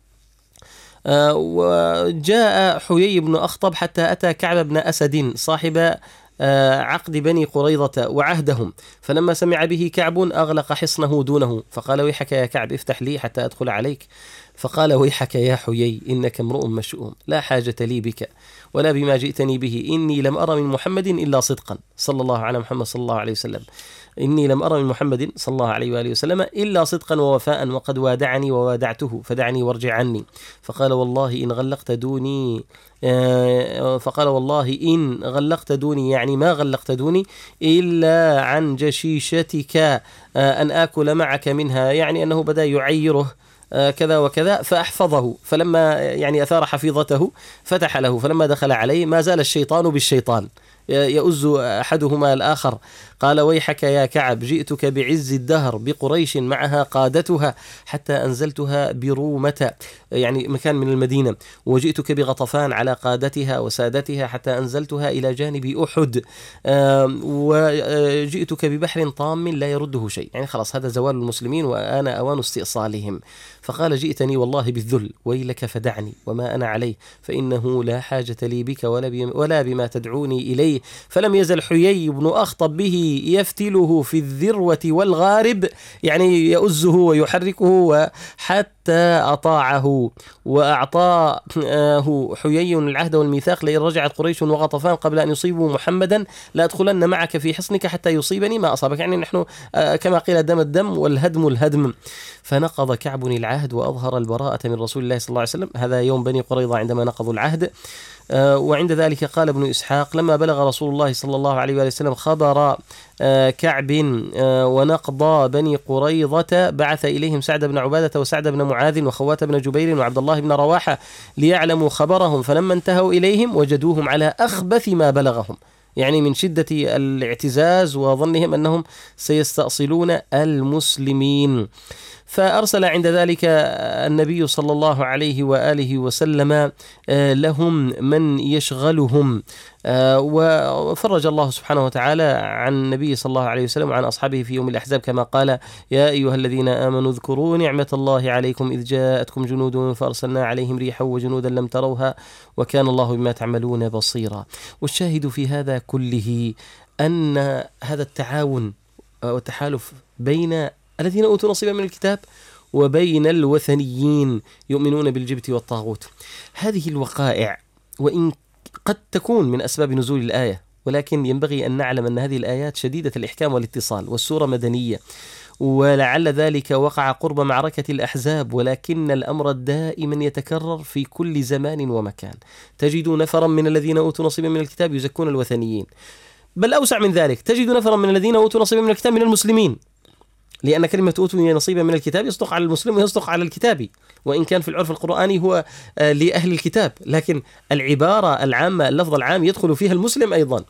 وجاء حيي بن أخطب حتى أتى كعب بن أسد صاحب عقد بني قريظة وعهدهم، فلما سمع به كعب أغلق حصنه دونه، فقال ويحك يا كعب افتح لي حتى أدخل عليك. فقال ويحك يا حيي إنك امرؤ مشؤوم لا حاجة لي بك ولا بما جئتني به، إني لم أرى من محمد إلا صدقا صلى الله على محمد صلى الله عليه وسلم إني لم أرى من محمد صلى الله عليه وآله وسلم إلا صدقا ووفاء، وقد وادعني ووادعته فدعني وارجع عني. فقال والله إن غلقت دوني فقال والله إن غلقت دوني يعني ما غلقت دوني إلا عن جشيشتك أن آكل معك منها، يعني أنه بدأ يعيره كذا وكذا فأحفظه، فلما يعني أثار حفيظته فتح له، فلما دخل عليه ما زال الشيطان بالشيطان يؤز أحدهما الآخر. قال ويحك يا كعب جئتك بعز الدهر بقريش معها قادتها حتى أنزلتها برومة يعني مكان من المدينة، وجئتك بغطفان على قادتها وسادتها حتى أنزلتها إلى جانب أحد، وجئتك ببحر طام لا يرده شيء، يعني خلاص هذا زوال المسلمين وأنا أوان استئصالهم. فقال جئتني والله بالذل ويلك فدعني وما أنا عليه، فإنه لا حاجة لي بك ولا بما تدعوني إليه. فلم يزل حيي بن أخطب به يفتله في الذروة والغارب، يعني يؤزه ويحركه حتى أطاعه، وأعطاه حيي العهد والميثاق لئن رجعت قريش وغطفان قبل أن يصيبوا محمدا لأدخلن معك في حصنك حتى يصيبني ما أصابك، يعني نحن كما قيل دم الدم والهدم الهدم. فنقض كعب العهد وأظهر البراءة من رسول الله صلى الله عليه وسلم، هذا يوم بني قريظة عندما نقضوا العهد. وعند ذلك قال ابن إسحاق لما بلغ رسول الله صلى الله عليه وآله وسلم خبر كعب ونقضى بني قريظة بعث إليهم سعد بن عبادة وسعد بن معاذ وخوات بن جبير وعبد الله بن رواحة ليعلموا خبرهم، فلما انتهوا إليهم وجدوهم على أخبث ما بلغهم، يعني من شدة الاعتزاز وظنهم أنهم سيستأصلون المسلمين. فأرسل عند ذلك النبي صلى الله عليه وآله وسلم لهم من يشغلهم، وفرج الله سبحانه وتعالى عن النبي صلى الله عليه وسلم وعن أصحابه في يوم الأحزاب كما قال يا أيها الذين آمنوا اذكروا نعمة الله عليكم إذ جاءتكم جنود فأرسلنا عليهم ريحا وجنودا لم تروها وكان الله بما تعملون بصيرا. والشاهد في هذا كله أن هذا التعاون والتحالف بين الذين أوتوا نصيبا من الكتاب وبين الوثنيين يؤمنون بالجبت والطاغوت، هذه الوقائع وإن قد تكون من أسباب نزول الآية، ولكن ينبغي أن نعلم أن هذه الآيات شديدة الإحكام والاتصال، والسورة مدنية، ولعل ذلك وقع قرب معركة الأحزاب، ولكن الأمر دائما يتكرر في كل زمان ومكان. تجد نفرا من الذين أوتوا نصيبا من الكتاب يزكون الوثنيين، بل أوسع من ذلك تجد نفرا من الذين أوتوا نصيبا من الكتاب من المسلمين، لأن كلمة أوتوا نصيبا من الكتاب يصدق على المسلم ويصدق على الكتابي، وإن كان في العرف القرآني هو لأهل الكتاب، لكن العبارة العامة اللفظ العام يدخل فيها المسلم أيضا،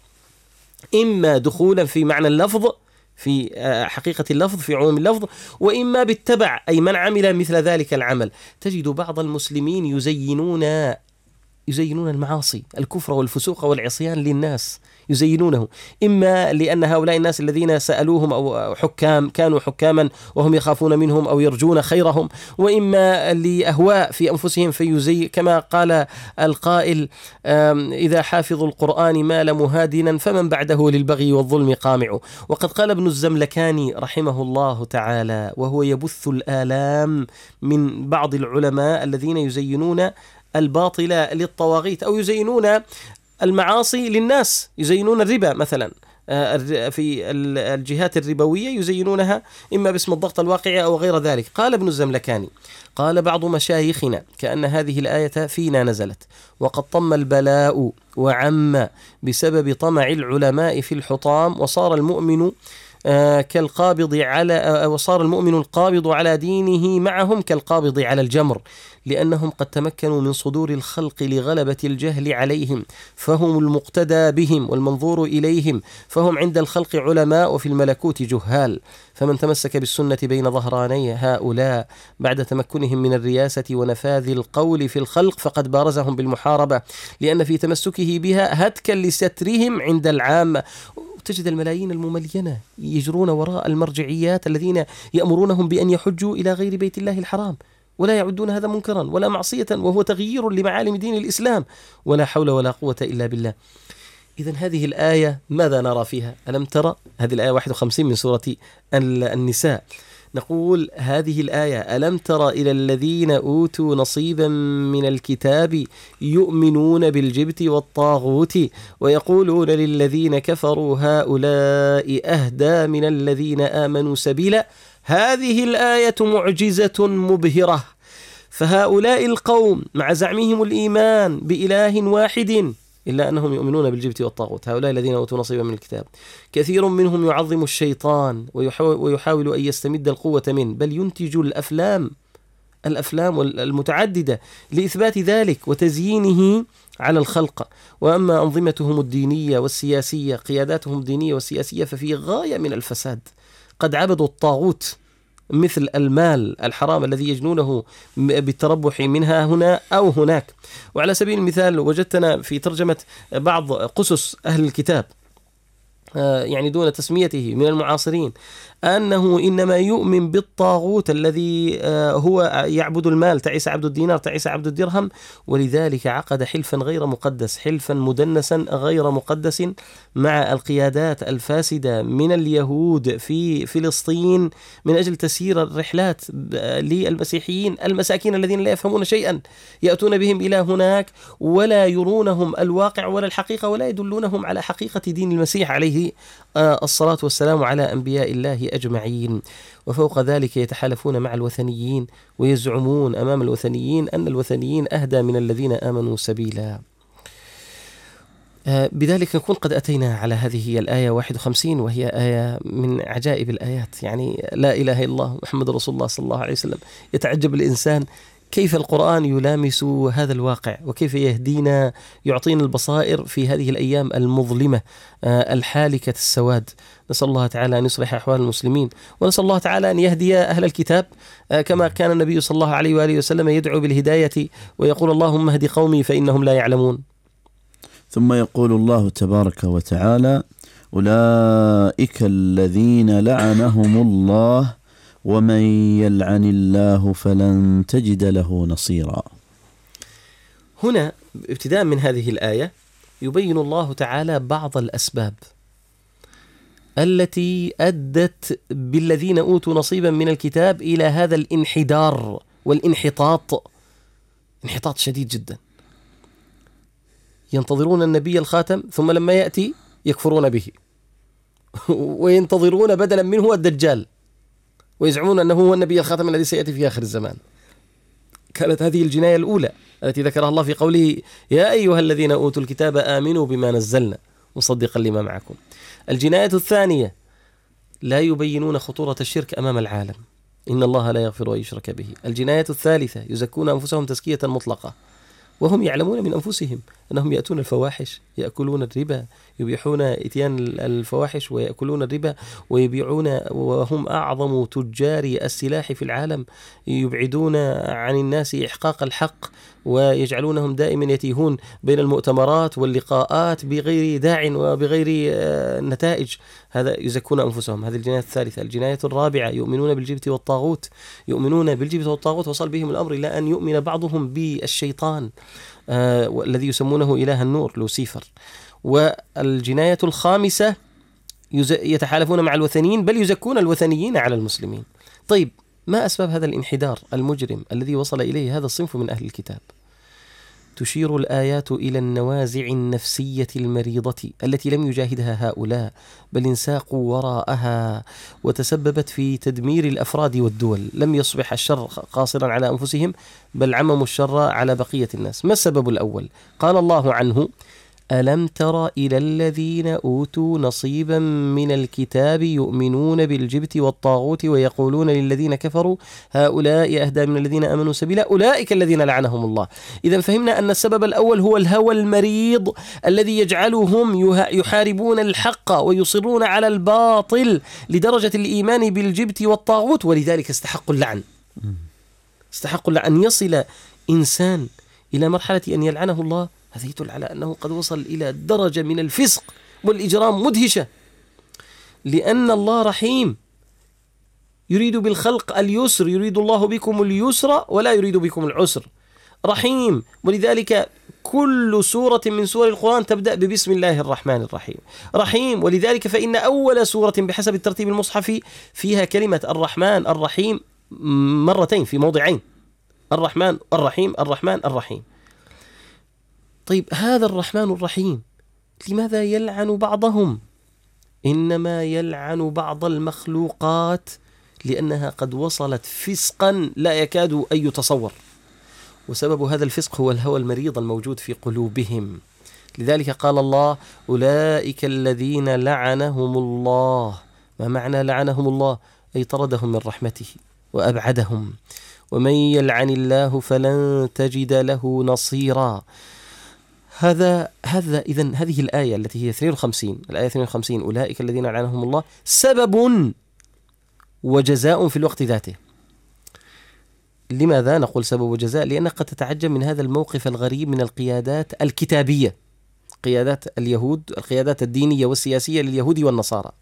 إما دخولا في معنى اللفظ في حقيقة اللفظ في عموم اللفظ، وإما بالتبع أي من عمل مثل ذلك العمل. تجد بعض المسلمين يزينون يزينون المعاصي الكفر والفسوق والعصيان للناس، يزينونه إما لأن هؤلاء الناس الذين سألوهم أو حكام كانوا حكاما وهم يخافون منهم أو يرجون خيرهم، وإما لأهواء في أنفسهم فيزي كما قال القائل إذا حافظ القرآن مال مهادنا فمن بعده للبغي والظلم قامع. وقد قال ابن الزملكاني رحمه الله تعالى وهو يبث الآلام من بعض العلماء الذين يزينون الباطل للطواغيت أو يزينون المعاصي للناس، يزينون الربا مثلا في الجهات الربوية يزينونها إما باسم الضغط الواقعي أو غير ذلك. قال ابن الزملكاني قال بعض مشايخنا كأن هذه الآية فينا نزلت وقد طم البلاء وعم بسبب طمع العلماء في الحطام، وصار المؤمن آه كالقابض على آه وصار المؤمن القابض على دينه معهم كالقابض على الجمر، لأنهم قد تمكنوا من صدور الخلق لغلبة الجهل عليهم، فهم المقتدى بهم والمنظور إليهم، فهم عند الخلق علماء وفي الملكوت جهال. فمن تمسك بالسنة بين ظهراني هؤلاء بعد تمكنهم من الرياسة ونفاذ القول في الخلق فقد بارزهم بالمحاربة، لأن في تمسكه بها هتكا لسترهم عند العامة. وتجد الملايين المملينة يجرون وراء المرجعيات الذين يأمرونهم بأن يحجوا إلى غير بيت الله الحرام، ولا يعدون هذا منكرا ولا معصية، وهو تغيير لمعالم دين الإسلام، ولا حول ولا قوة إلا بالله. إذن هذه الآية ماذا نرى فيها؟ ألم ترى؟ هذه الآية واحد وخمسين من سورة النساء. نقول هذه الآية: ألم تر إلى الذين أوتوا نصيبا من الكتاب يؤمنون بالجبت والطاغوت ويقولون للذين كفروا هؤلاء أهدى من الذين آمنوا سبيلا. هذه الآية معجزة مبهرة، فهؤلاء القوم مع زعمهم الإيمان بإله واحد إلا أنهم يؤمنون بالجبت والطاغوت، هؤلاء الذين أوتوا نصيبا من الكتاب كثير منهم يعظم الشيطان ويحاول أن يستمد القوة منه، بل ينتج الأفلام الأفلام المتعددة لإثبات ذلك وتزيينه على الخلق. وأما أنظمتهم الدينية والسياسية، قياداتهم الدينية والسياسية، ففي غاية من الفساد. قد عبدوا الطاغوت مثل المال الحرام الذي يجنونه بالتربح منها هنا أو هناك. وعلى سبيل المثال وجدتنا في ترجمة بعض قصص أهل الكتاب، يعني دون تسميته، من المعاصرين، أنه إنما يؤمن بالطاغوت الذي هو يعبد المال، تعيس عبد الدينار، تعيس عبد الدرهم، ولذلك عقد حلفا غير مقدس، حلفا مدنسا غير مقدس مع القيادات الفاسدة من اليهود في فلسطين من أجل تسيير الرحلات للمسيحيين المساكين الذين لا يفهمون شيئا، يأتون بهم إلى هناك ولا يرونهم الواقع ولا الحقيقة، ولا يدلونهم على حقيقة دين المسيح عليه الصلاة والسلام على أنبياء الله أجمعين. وفوق ذلك يتحالفون مع الوثنيين ويزعمون أمام الوثنيين أن الوثنيين أهدى من الذين آمنوا سبيلا. بذلك نكون قد أتينا على هذه الآية واحد وخمسين، وهي آية من عجائب الآيات، يعني لا إله إلا الله محمد رسول الله صلى الله عليه وسلم. يتعجب الإنسان كيف القرآن يلامس هذا الواقع، وكيف يهدينا، يعطينا البصائر في هذه الأيام المظلمة الحالكة السواد. نسأل الله تعالى أن يصلح أحوال المسلمين، ونسأل الله تعالى أن يهدي أهل الكتاب كما كان النبي صلى الله عليه وآله وسلم يدعو بالهداية ويقول: اللهم اهد قومي فإنهم لا يعلمون. ثم يقول الله تبارك وتعالى: أولئك الذين لعنهم الله ومن يلعن الله فلن تجد له نصيرا. هنا ابتداء من هذه الآية يبين الله تعالى بعض الأسباب التي أدت بالذين أوتوا نصيبا من الكتاب إلى هذا الانحدار والانحطاط، انحطاط شديد جدا. ينتظرون النبي الخاتم، ثم لما يأتي يكفرون به وينتظرون بدلا منه الدجال، ويزعمون أنه هو النبي الخاتم الذي سيأتي في آخر الزمان. كانت هذه الجناية الأولى التي ذكرها الله في قوله: يا أيها الذين أوتوا الكتاب آمنوا بما نزلنا مصدقا لما معكم. الجناية الثانية: لا يبينون خطورة الشرك أمام العالم، إن الله لا يغفر أن يشرك به. الجناية الثالثة: يزكون أنفسهم تزكية مطلقة وهم يعلمون من أنفسهم أنهم يأتون الفواحش، يأكلون الربا، يبيحون إتيان الفواحش ويأكلون الربا، ويبيعون وهم أعظم تجار السلاح في العالم، يبعدون عن الناس إحقاق الحق ويجعلونهم دائما يتيهون بين المؤتمرات واللقاءات بغير داع وبغير نتائج. هذا يزكون أنفسهم، هذه الجناية الثالثة. الجناية الرابعة: يؤمنون بالجبت والطاغوت، يؤمنون بالجبت والطاغوت وصل بهم الأمر إلى أن يؤمن بعضهم بالشيطان آه الذي يسمونه إله النور لوسيفر. والجناية الخامسة: يتحالفون مع الوثنيين، بل يزكون الوثنيين على المسلمين. طيب، ما أسباب هذا الانحدار المجرم الذي وصل إليه هذا الصنف من أهل الكتاب؟ تشير الآيات إلى النوازع النفسية المريضة التي لم يجاهدها هؤلاء، بل انساقوا وراءها وتسببت في تدمير الأفراد والدول. لم يصبح الشر قاصرا على أنفسهم، بل عمموا الشر على بقية الناس. ما السبب الأول؟ قال الله عنه: ألم تر إلى الذين أوتوا نصيبا من الكتاب يؤمنون بالجبت والطاغوت ويقولون للذين كفروا هؤلاء أهدى من الذين آمنوا سبيلا أولئك الذين لعنهم الله. إذا فهمنا أن السبب الأول هو الهوى المريض الذي يجعلهم يحاربون الحق ويصرون على الباطل لدرجة الإيمان بالجبت والطاغوت، ولذلك استحقوا اللعن. استحقوا اللعن. أن يصل إنسان إلى مرحلة أن يلعنه الله، هذا يدل على أنه قد وصل إلى درجة من الفسق والإجرام مدهشة. لأن الله رحيم، يريد بالخلق اليسر، يريد الله بكم اليسر ولا يريد بكم العسر، رحيم. ولذلك كل سورة من سور القرآن تبدأ ببسم الله الرحمن الرحيم، رحيم. ولذلك فإن أول سورة بحسب الترتيب المصحفي فيها كلمة الرحمن الرحيم مرتين في موضعين، الرحمن الرحيم الرحمن الرحيم. طيب هذا الرحمن الرحيم لماذا يلعن بعضهم؟ إنما يلعن بعض المخلوقات لأنها قد وصلت فسقا لا يكاد أن يتصور، وسبب هذا الفسق هو الهوى المريض الموجود في قلوبهم. لذلك قال الله: أولئك الذين لعنهم الله. ما معنى لعنهم الله؟ أي طردهم من رحمته وأبعدهم. ومن يلعن الله فلن تجد له نصيرا. هذا هذا إذن هذه الآية التي هي اثنين وخمسين، الآية اثنين وخمسين، أولئك الذين لعنهم الله، سبب وجزاء في الوقت ذاته. لماذا نقول سبب وجزاء؟ لأنك قد تتعجب من هذا الموقف الغريب من القيادات الكتابية، قيادات اليهود، القيادات الدينية والسياسية لليهود والنصارى.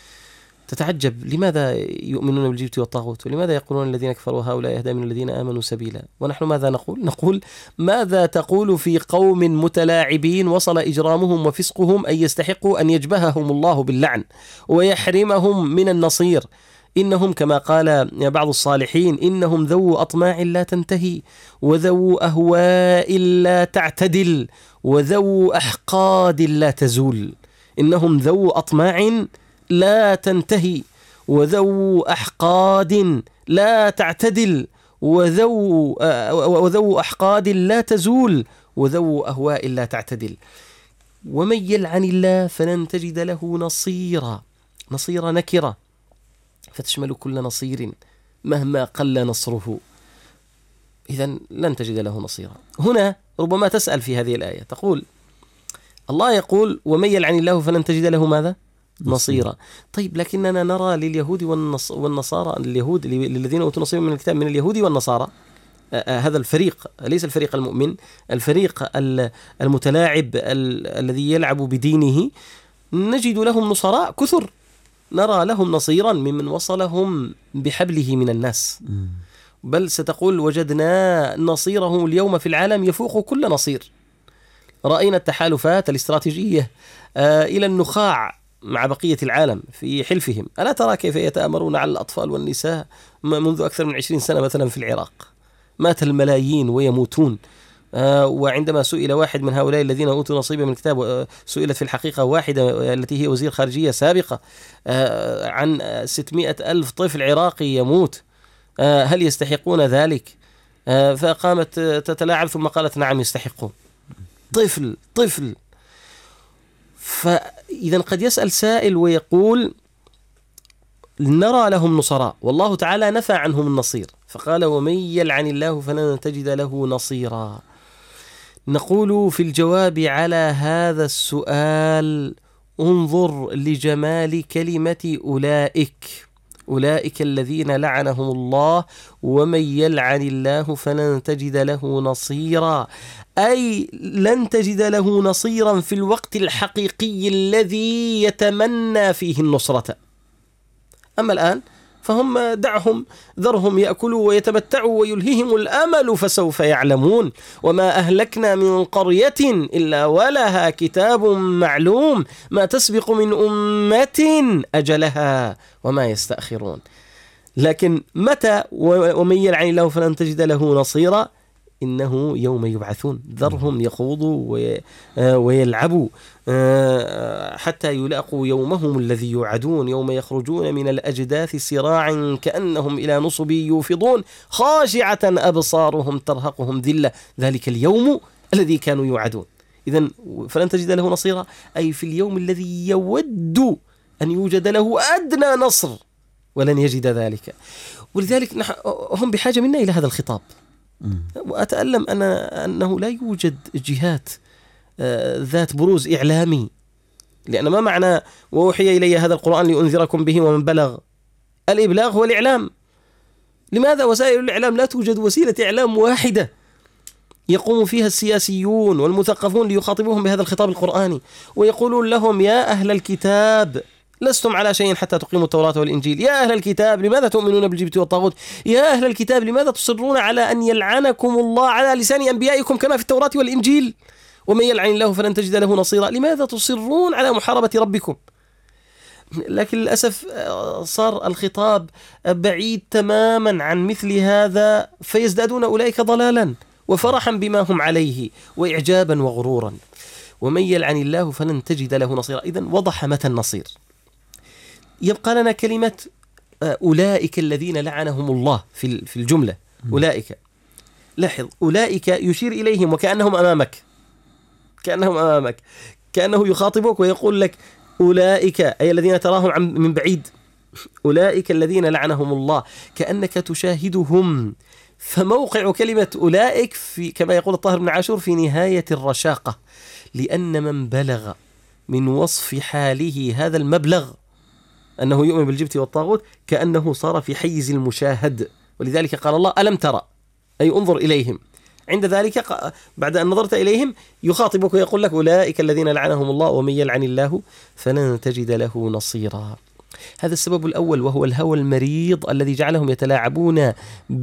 تتعجب لماذا يؤمنون بالجبت والطاغوت، ولماذا يقولون الذين كفروا هؤلاء أهدى من الذين آمنوا سبيلا. ونحن ماذا نقول؟ نقول ماذا تقول في قوم متلاعبين وصل إجرامهم وفسقهم أن يستحقوا أن يجبههم الله باللعن ويحرمهم من النصير. إنهم كما قال بعض الصالحين: إنهم ذو أطماع لا تنتهي، وذو أهواء لا تعتدل، وذو أحقاد لا تزول. إنهم ذو أطماع لا تنتهي، وذو أحقاد لا تعتدل، وذو وذو أحقاد لا تزول، وذو أهواء لا تعتدل. ومن يلعن الله فلن تجد له نصيرا. نصير نكرة فتشمل كل نصير مهما قل نصره، إذن لن تجد له نصيرا. هنا ربما تسأل في هذه الآية تقول: الله يقول ومن يلعن الله فلن تجد له ماذا؟ نصيرا. طيب لكننا نرى لليهود والنصارى، اليهود للذين أوتوا نصيبا من الكتاب من اليهود والنصارى، هذا الفريق ليس الفريق المؤمن، الفريق المتلاعب الذي يلعب بدينه، نجد لهم نصراء كثر، نرى لهم نصيرا ممن وصلهم بحبله من الناس، بل ستقول وجدنا نصيره اليوم في العالم يفوق كل نصير. رأينا التحالفات الاستراتيجية إلى النخاع مع بقية العالم في حلفهم. ألا ترى كيف يتآمرون على الأطفال والنساء منذ أكثر من عشرين سنة مثلا في العراق؟ مات الملايين ويموتون. وعندما سئل واحد من هؤلاء الذين أوتوا نصيبا من الكتاب، سئلت في الحقيقة واحدة التي هي وزير خارجية سابقة عن ستمائة ألف طفل عراقي يموت، هل يستحقون ذلك؟ فقامت تتلاعب ثم قالت نعم يستحقون. طفل طفل. فإذا قد يسأل سائل ويقول نرى لهم نصراء، والله تعالى نفى عنهم النصير فقال ومن يلعن الله فلن تجد له نصيرا. نقول في الجواب على هذا السؤال انظر لجمال كلمة أولئك، أولئك الذين لعنهم الله، ومن يلعن الله فلن تجد له نصيرا، أي لن تجد له نصيرا في الوقت الحقيقي الذي يتمنى فيه النصرة. أما الآن فهم دعهم، ذرهم يأكلوا ويتمتعوا ويلههم الأمل فسوف يعلمون. وما أهلكنا من قرية إلا ولها كتاب معلوم ما تسبق من أمة أجلها وما يستأخرون. لكن متى ومن يلعن الله فلن تجد له نصيرا؟ إنه يوم يبعثون، ذرهم يخوضوا ويلعبوا حتى يلاقوا يومهم الذي يوعدون، يوم يخرجون من الأجداث سراعا كأنهم إلى نصب يوفضون خاشعة أبصارهم ترهقهم ذلة ذلك اليوم الذي كانوا يوعدون. إذن فلن تجد له نصيرا أي في اليوم الذي يود أن يوجد له أدنى نصر ولن يجد ذلك. ولذلك هم بحاجة منا إلى هذا الخطاب. وأتألم أن أنه لا يوجد جهات ذات بروز إعلامي، لأن ما معنى ووحي إلي هذا القرآن لأنذركم به ومن بلغ؟ الإبلاغ هو الإعلام. لماذا وسائل الإعلام لا توجد وسيلة إعلام واحدة يقوم فيها السياسيون والمثقفون ليخاطبوهم بهذا الخطاب القرآني ويقولون لهم يا أهل الكتاب لستم على شيء حتى تقيموا التوراة والإنجيل. يا أهل الكتاب لماذا تؤمنون بالجبت والطاغوت؟ يا أهل الكتاب لماذا تصرون على أن يلعنكم الله على لسان أنبيائكم كما في التوراة والإنجيل؟ ومن يلعن الله فلن تجد له نصيرا. لماذا تصرون على محاربة ربكم؟ لكن للأسف صار الخطاب بعيد تماما عن مثل هذا، فيزدادون أولئك ضلالا وفرحا بما هم عليه وإعجابا وغرورا. ومن يلعن الله فلن تجد له نصيرا. إذن وضح متى النصير. يبقى لنا كلمة أولئك الذين لعنهم الله في الجملة. أولئك، لاحظ، أولئك يشير إليهم وكأنهم أمامك، كأنهم أمامك، كأنه يخاطبك ويقول لك أولئك أي الذين تراهم من بعيد، أولئك الذين لعنهم الله، كأنك تشاهدهم. فموقع كلمة أولئك في كما يقول الطاهر بن عاشور في نهاية الرشاقة، لأن من بلغ من وصف حاله هذا المبلغ أنه يؤمن بالجبت والطاغوت كأنه صار في حيز المشاهد. ولذلك قال الله ألم ترى، أي انظر إليهم. عند ذلك بعد أن نظرت إليهم يخاطبك ويقول لك أولئك الذين لعنهم الله ومن يلعن الله فلن تجد له نصيرا. هذا السبب الأول، وهو الهوى المريض الذي جعلهم يتلاعبون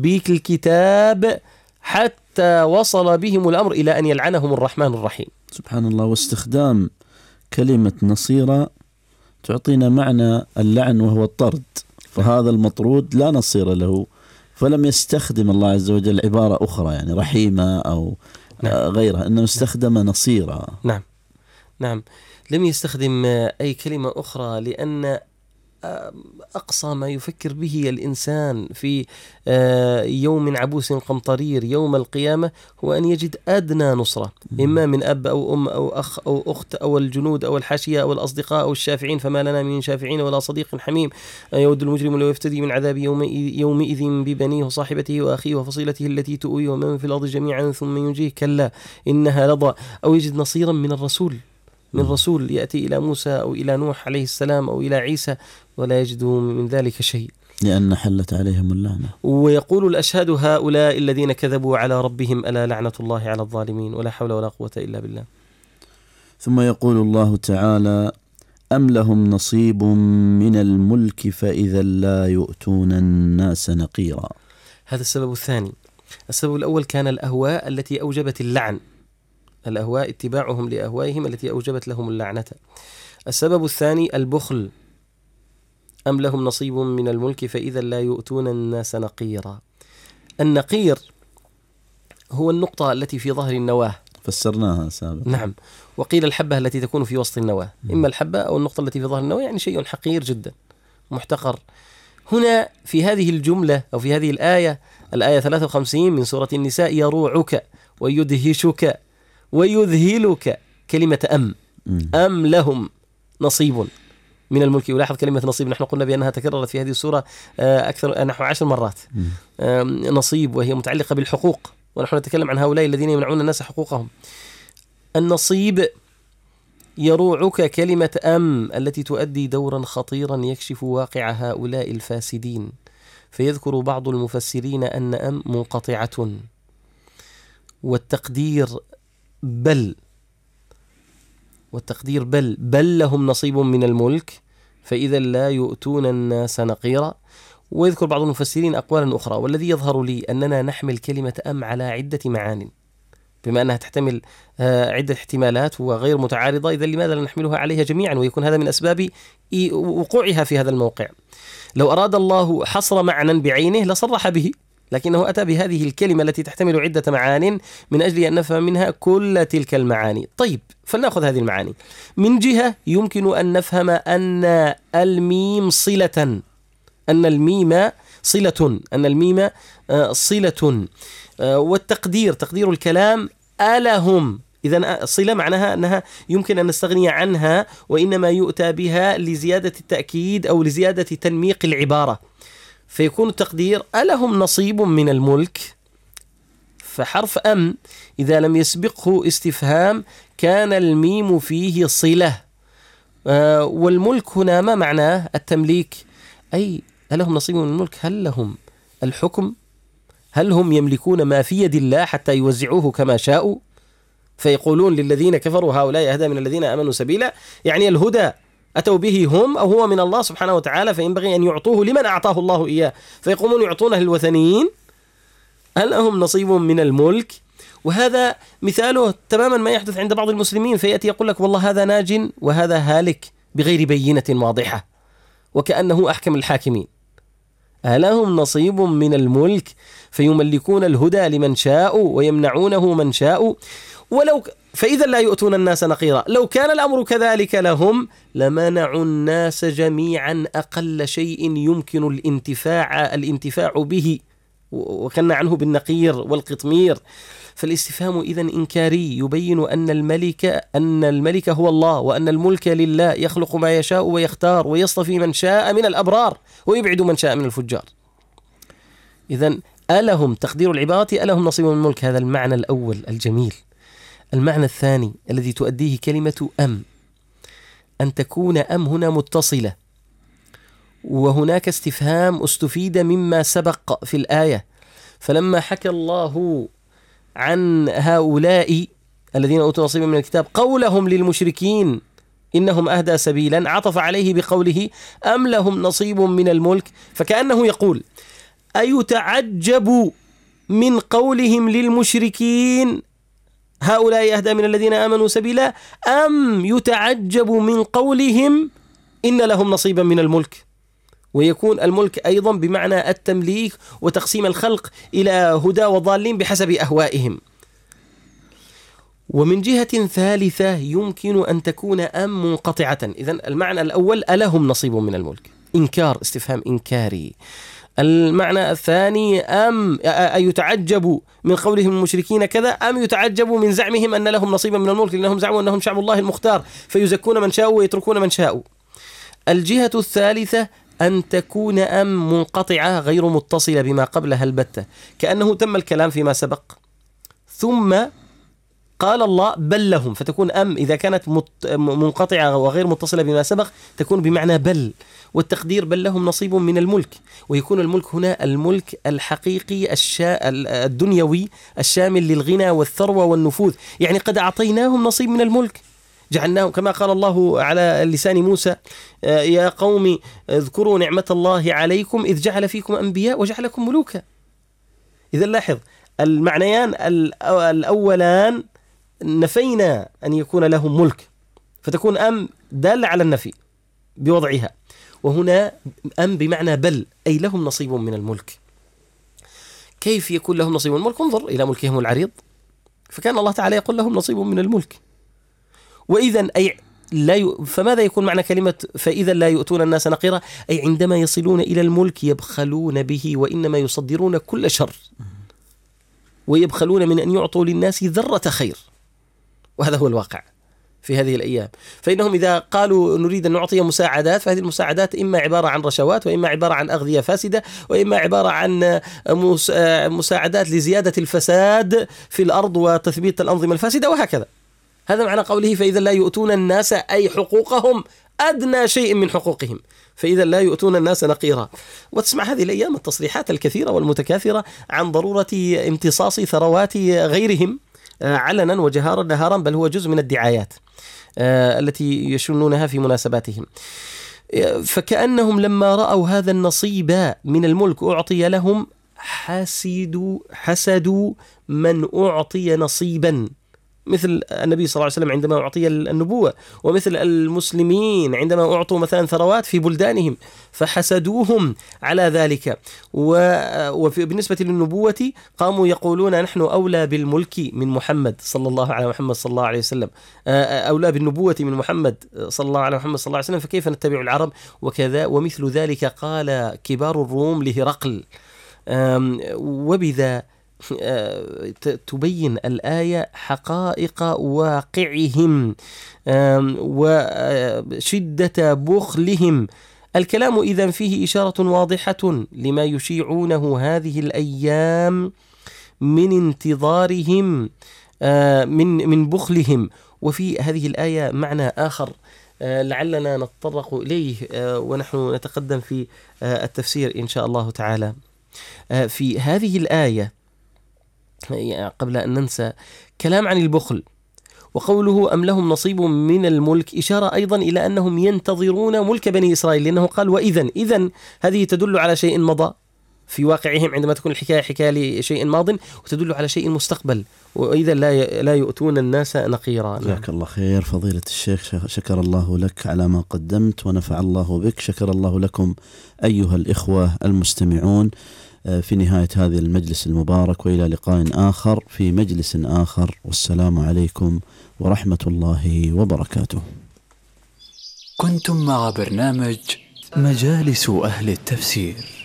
بالكتاب حتى وصل بهم الأمر إلى أن يلعنهم الرحمن الرحيم. سبحان الله. واستخدام كلمة نصيرا تعطينا معنى اللعن وهو الطرد، فهذا المطرود لا نصير له، فلم يستخدم الله عز وجل عبارة أخرى يعني رحيمة أو نعم. غيرها، إنما استخدم نصيرا. نعم نعم لم يستخدم أي كلمة أخرى، لأن أقصى ما يفكر به الإنسان في يوم عبوس قمطرير يوم القيامة هو أن يجد أدنى نصرة، إما من أب أو أم أو أخ أو أخت أو الجنود أو الحاشية أو الأصدقاء أو الشافعين، فما لنا من شافعين ولا صديق حميم. يود المجرم لو يفتدي من عذاب يومئذ ببنيه وصاحبته وأخيه وفصيلته التي تؤويه ومن في الأرض جميعا ثم ينجيه كلا إنها لظى. أو يجد نصيرا من الرسول، من رسول يأتي إلى موسى أو إلى نوح عليه السلام أو إلى عيسى ولا يجدوا من ذلك شيء، لأن حلت عليهم اللعنة. ويقول الأشهاد هؤلاء الذين كذبوا على ربهم ألا لعنة الله على الظالمين ولا حول ولا قوة إلا بالله. ثم يقول الله تعالى أم لهم نصيب من الملك فإذا لا يؤتون الناس نقيرا. هذا السبب الثاني. السبب الأول كان الأهواء التي أوجبت اللعن، الأهواء اتباعهم لأهوائهم التي أوجبت لهم اللعنة. السبب الثاني البخل، أم لهم نصيب من الملك فإذا لا يؤتون الناس نقيرا. النقير هو النقطة التي في ظهر النواة، فسرناها سابقا. نعم، وقيل الحبة التي تكون في وسط النواة، إما الحبة أو النقطة التي في ظهر النواة، يعني شيء حقير جدا محتقر. هنا في هذه الجملة أو في هذه الآية، الآية ثلاثة وخمسين من سورة النساء، يروعك ويدهشك ويذهلك، كلمة أم أم لهم نصيب من الملك. ولاحظ كلمة نصيب، نحن قلنا بأنها تكررت في هذه السورة أكثر نحو عشر مرات. نصيب وهي متعلقة بالحقوق، ونحن نتكلم عن هؤلاء الذين يمنعون الناس حقوقهم. النصيب يروعك كلمة أم التي تؤدي دورا خطيرا يكشف واقع هؤلاء الفاسدين. فيذكر بعض المفسرين أن أم منقطعة، والتقدير بل والتقدير بل بل لهم نصيب من الملك فإذا لا يؤتون الناس نقيرا. ويذكر بعض المفسرين أقوالا أخرى، والذي يظهر لي أننا نحمل كلمة أم على عدة معان، بما أنها تحتمل عدة احتمالات وغير متعارضة، إذا لماذا لا نحملها عليها جميعا ويكون هذا من أسباب وقوعها في هذا الموقع. لو أراد الله حصر معنى بعينه لصرح به، لكنه أتى بهذه الكلمة التي تحتمل عدة معان من أجل أن نفهم منها كل تلك المعاني. طيب، فلنأخذ هذه المعاني. من جهة يمكن أن نفهم أن الميم صلة، أن الميم صلة أن الميم صلة والتقدير تقدير الكلام ألهم. إذن صلة معناها أنها يمكن أن نستغني عنها، وإنما يؤتى بها لزيادة التأكيد أو لزيادة تنميق العبارة، فيكون التقدير ألهم نصيب من الملك. فحرف أم إذا لم يسبقه استفهام كان الميم فيه صلة. آه والملك هنا ما معناه؟ التمليك، أي ألهم نصيب من الملك؟ هل لهم الحكم؟ هل هم يملكون ما في يد الله حتى يوزعوه كما شاءوا؟ فيقولون للذين كفروا هؤلاء أهدى من الذين آمنوا سبيلا، يعني الهدى أتوا به هم أو هو من الله سبحانه وتعالى، فينبغي أن يعطوه لمن أعطاه الله إياه، فيقومون يعطونه للوثنيين. هل لهم نصيب من الملك؟ وهذا مثاله تماما ما يحدث عند بعض المسلمين، فيأتي يقول لك والله هذا ناج وهذا هالك بغير بينة واضحة، وكأنه أحكم الحاكمين. ألهم نصيب من الملك؟ فيملكون الهدى لمن شاءوا ويمنعونه من شاءوا. ولو فإذا لا يؤتون الناس نقيرا. لو كان الأمر كذلك لهم لمنعوا الناس جميعا أقل شيء يمكن الانتفاع الانتفاع به، وكنا عنه بالنقير والقطمير. فالاستفهام إذن إنكاري يبين أن الملك أن الملك هو الله، وأن الملك لله يخلق ما يشاء ويختار ويصطفي من شاء من الأبرار ويبعد من شاء من الفجار. إذن ألهم تقدير العبارة ألهم نصيب من الملك، هذا المعنى الأول الجميل. المعنى الثاني الذي تؤديه كلمة أم، أن تكون أم هنا متصلة، وهناك استفهام استفيد مما سبق في الآية. فلما حكى الله عن هؤلاء الذين أوتوا نصيبا من الكتاب قولهم للمشركين إنهم أهدى سبيلا، عطف عليه بقوله أم لهم نصيب من الملك، فكأنه يقول أيتعجب من قولهم للمشركين هؤلاء أهدى من الذين آمنوا سبيلا، أم يتعجب من قولهم إن لهم نصيبا من الملك. ويكون الملك أيضا بمعنى التمليك وتقسيم الخلق إلى هدى وضالين بحسب أهوائهم. ومن جهة ثالثة يمكن أن تكون أم منقطعة. إذن المعنى الأول ألهم نصيب من الملك، إنكار، استفهام إنكاري. المعنى الثاني أم أيتعجب من قولهم المشركين كذا، أم يتعجب من زعمهم أن لهم نصيبا من الملك، لأنهم زعموا أنهم شعب الله المختار فيزكون من شاءوا ويتركون من شاءوا. الجهة الثالثة أن تكون أم منقطعة غير متصلة بما قبلها البتة، كأنه تم الكلام فيما سبق ثم قال الله بل لهم، فتكون أم إذا كانت منقطعة وغير متصلة بما سبق تكون بمعنى بل، والتقدير بل لهم نصيب من الملك. ويكون الملك هنا الملك الحقيقي الشا... الدنيوي الشامل للغنى والثروة والنفوذ، يعني قد أعطيناهم نصيب من الملك، جعلناهم كما قال الله على لسان موسى يا قوم اذكروا نعمة الله عليكم إذ جعل فيكم أنبياء وجعلكم ملوكا. إذا لاحظ المعنيان الأولان نفينا أن يكون لهم ملك، فتكون أم دالة على النفي بوضعها، وهنا أم بمعنى بل، أي لهم نصيب من الملك. كيف يكون لهم نصيب من الملك؟ انظر إلى ملكهم العريض، فكان الله تعالى يقول لهم نصيب من الملك. وإذا أي لا ي... فماذا يكون معنى كلمة فإذا لا يؤتون الناس نقيرا؟ أي عندما يصلون إلى الملك يبخلون به، وإنما يصدرون كل شر، ويبخلون من أن يعطوا للناس ذرة خير، وهذا هو الواقع في هذه الأيام. فإنهم إذا قالوا نريد أن نعطي مساعدات، فهذه المساعدات إما عبارة عن رشوات، وإما عبارة عن أغذية فاسدة، وإما عبارة عن مساعدات لزيادة الفساد في الأرض وتثبيت الأنظمة الفاسدة وهكذا. هذا معنى قوله فإذا لا يؤتون الناس، أي حقوقهم أدنى شيء من حقوقهم، فإذا لا يؤتون الناس نقيرا. وتسمع هذه الأيام التصريحات الكثيرة والمتكاثرة عن ضرورة امتصاص ثروات غيرهم علنا وجهارا نهارا، بل هو جزء من الدعايات التي يشنونها في مناسباتهم. فكأنهم لما رأوا هذا النصيب من الملك أعطي لهم حسدوا حسدوا من أعطي نصيبا، مثل النبي صلى الله عليه وسلم عندما أعطي النبوة، ومثل المسلمين عندما أعطوا مثلا ثروات في بلدانهم فحسدوهم على ذلك. وبالنسبة للنبوة قاموا يقولون نحن أولى بالملك من محمد صلى الله عليه محمد صلى الله عليه وسلم، أولى بالنبوة من محمد صلى الله عليه محمد صلى الله عليه وسلم، فكيف نتبع العرب وكذا. ومثل ذلك قال كبار الروم لهرقل. وبذا تبين الآية حقائق واقعهم وشدة بخلهم. الكلام إذن فيه إشارة واضحة لما يشيعونه هذه الأيام من انتظارهم من من بخلهم. وفي هذه الآية معنى آخر لعلنا نتطرق إليه ونحن نتقدم في التفسير إن شاء الله تعالى. في هذه الآية قبل أن ننسى كلام عن البخل، وقوله أم لهم نصيب من الملك إشارة أيضا إلى أنهم ينتظرون ملك بني إسرائيل، لأنه قال وإذن، إذن هذه تدل على شيء مضى في واقعهم عندما تكون الحكاية حكاية لشيء ماض، وتدل على شيء مستقبل، وإذا لا لا يؤتون الناس نقيرا. جزاك الله خير فضيلة الشيخ، شكر الله لك على ما قدمت ونفع الله بك. شكر الله لكم أيها الإخوة المستمعون في نهاية هذا المجلس المبارك، وإلى لقاء آخر في مجلس آخر، والسلام عليكم ورحمة الله وبركاته. كنتم مع برنامج مجالس أهل التفسير.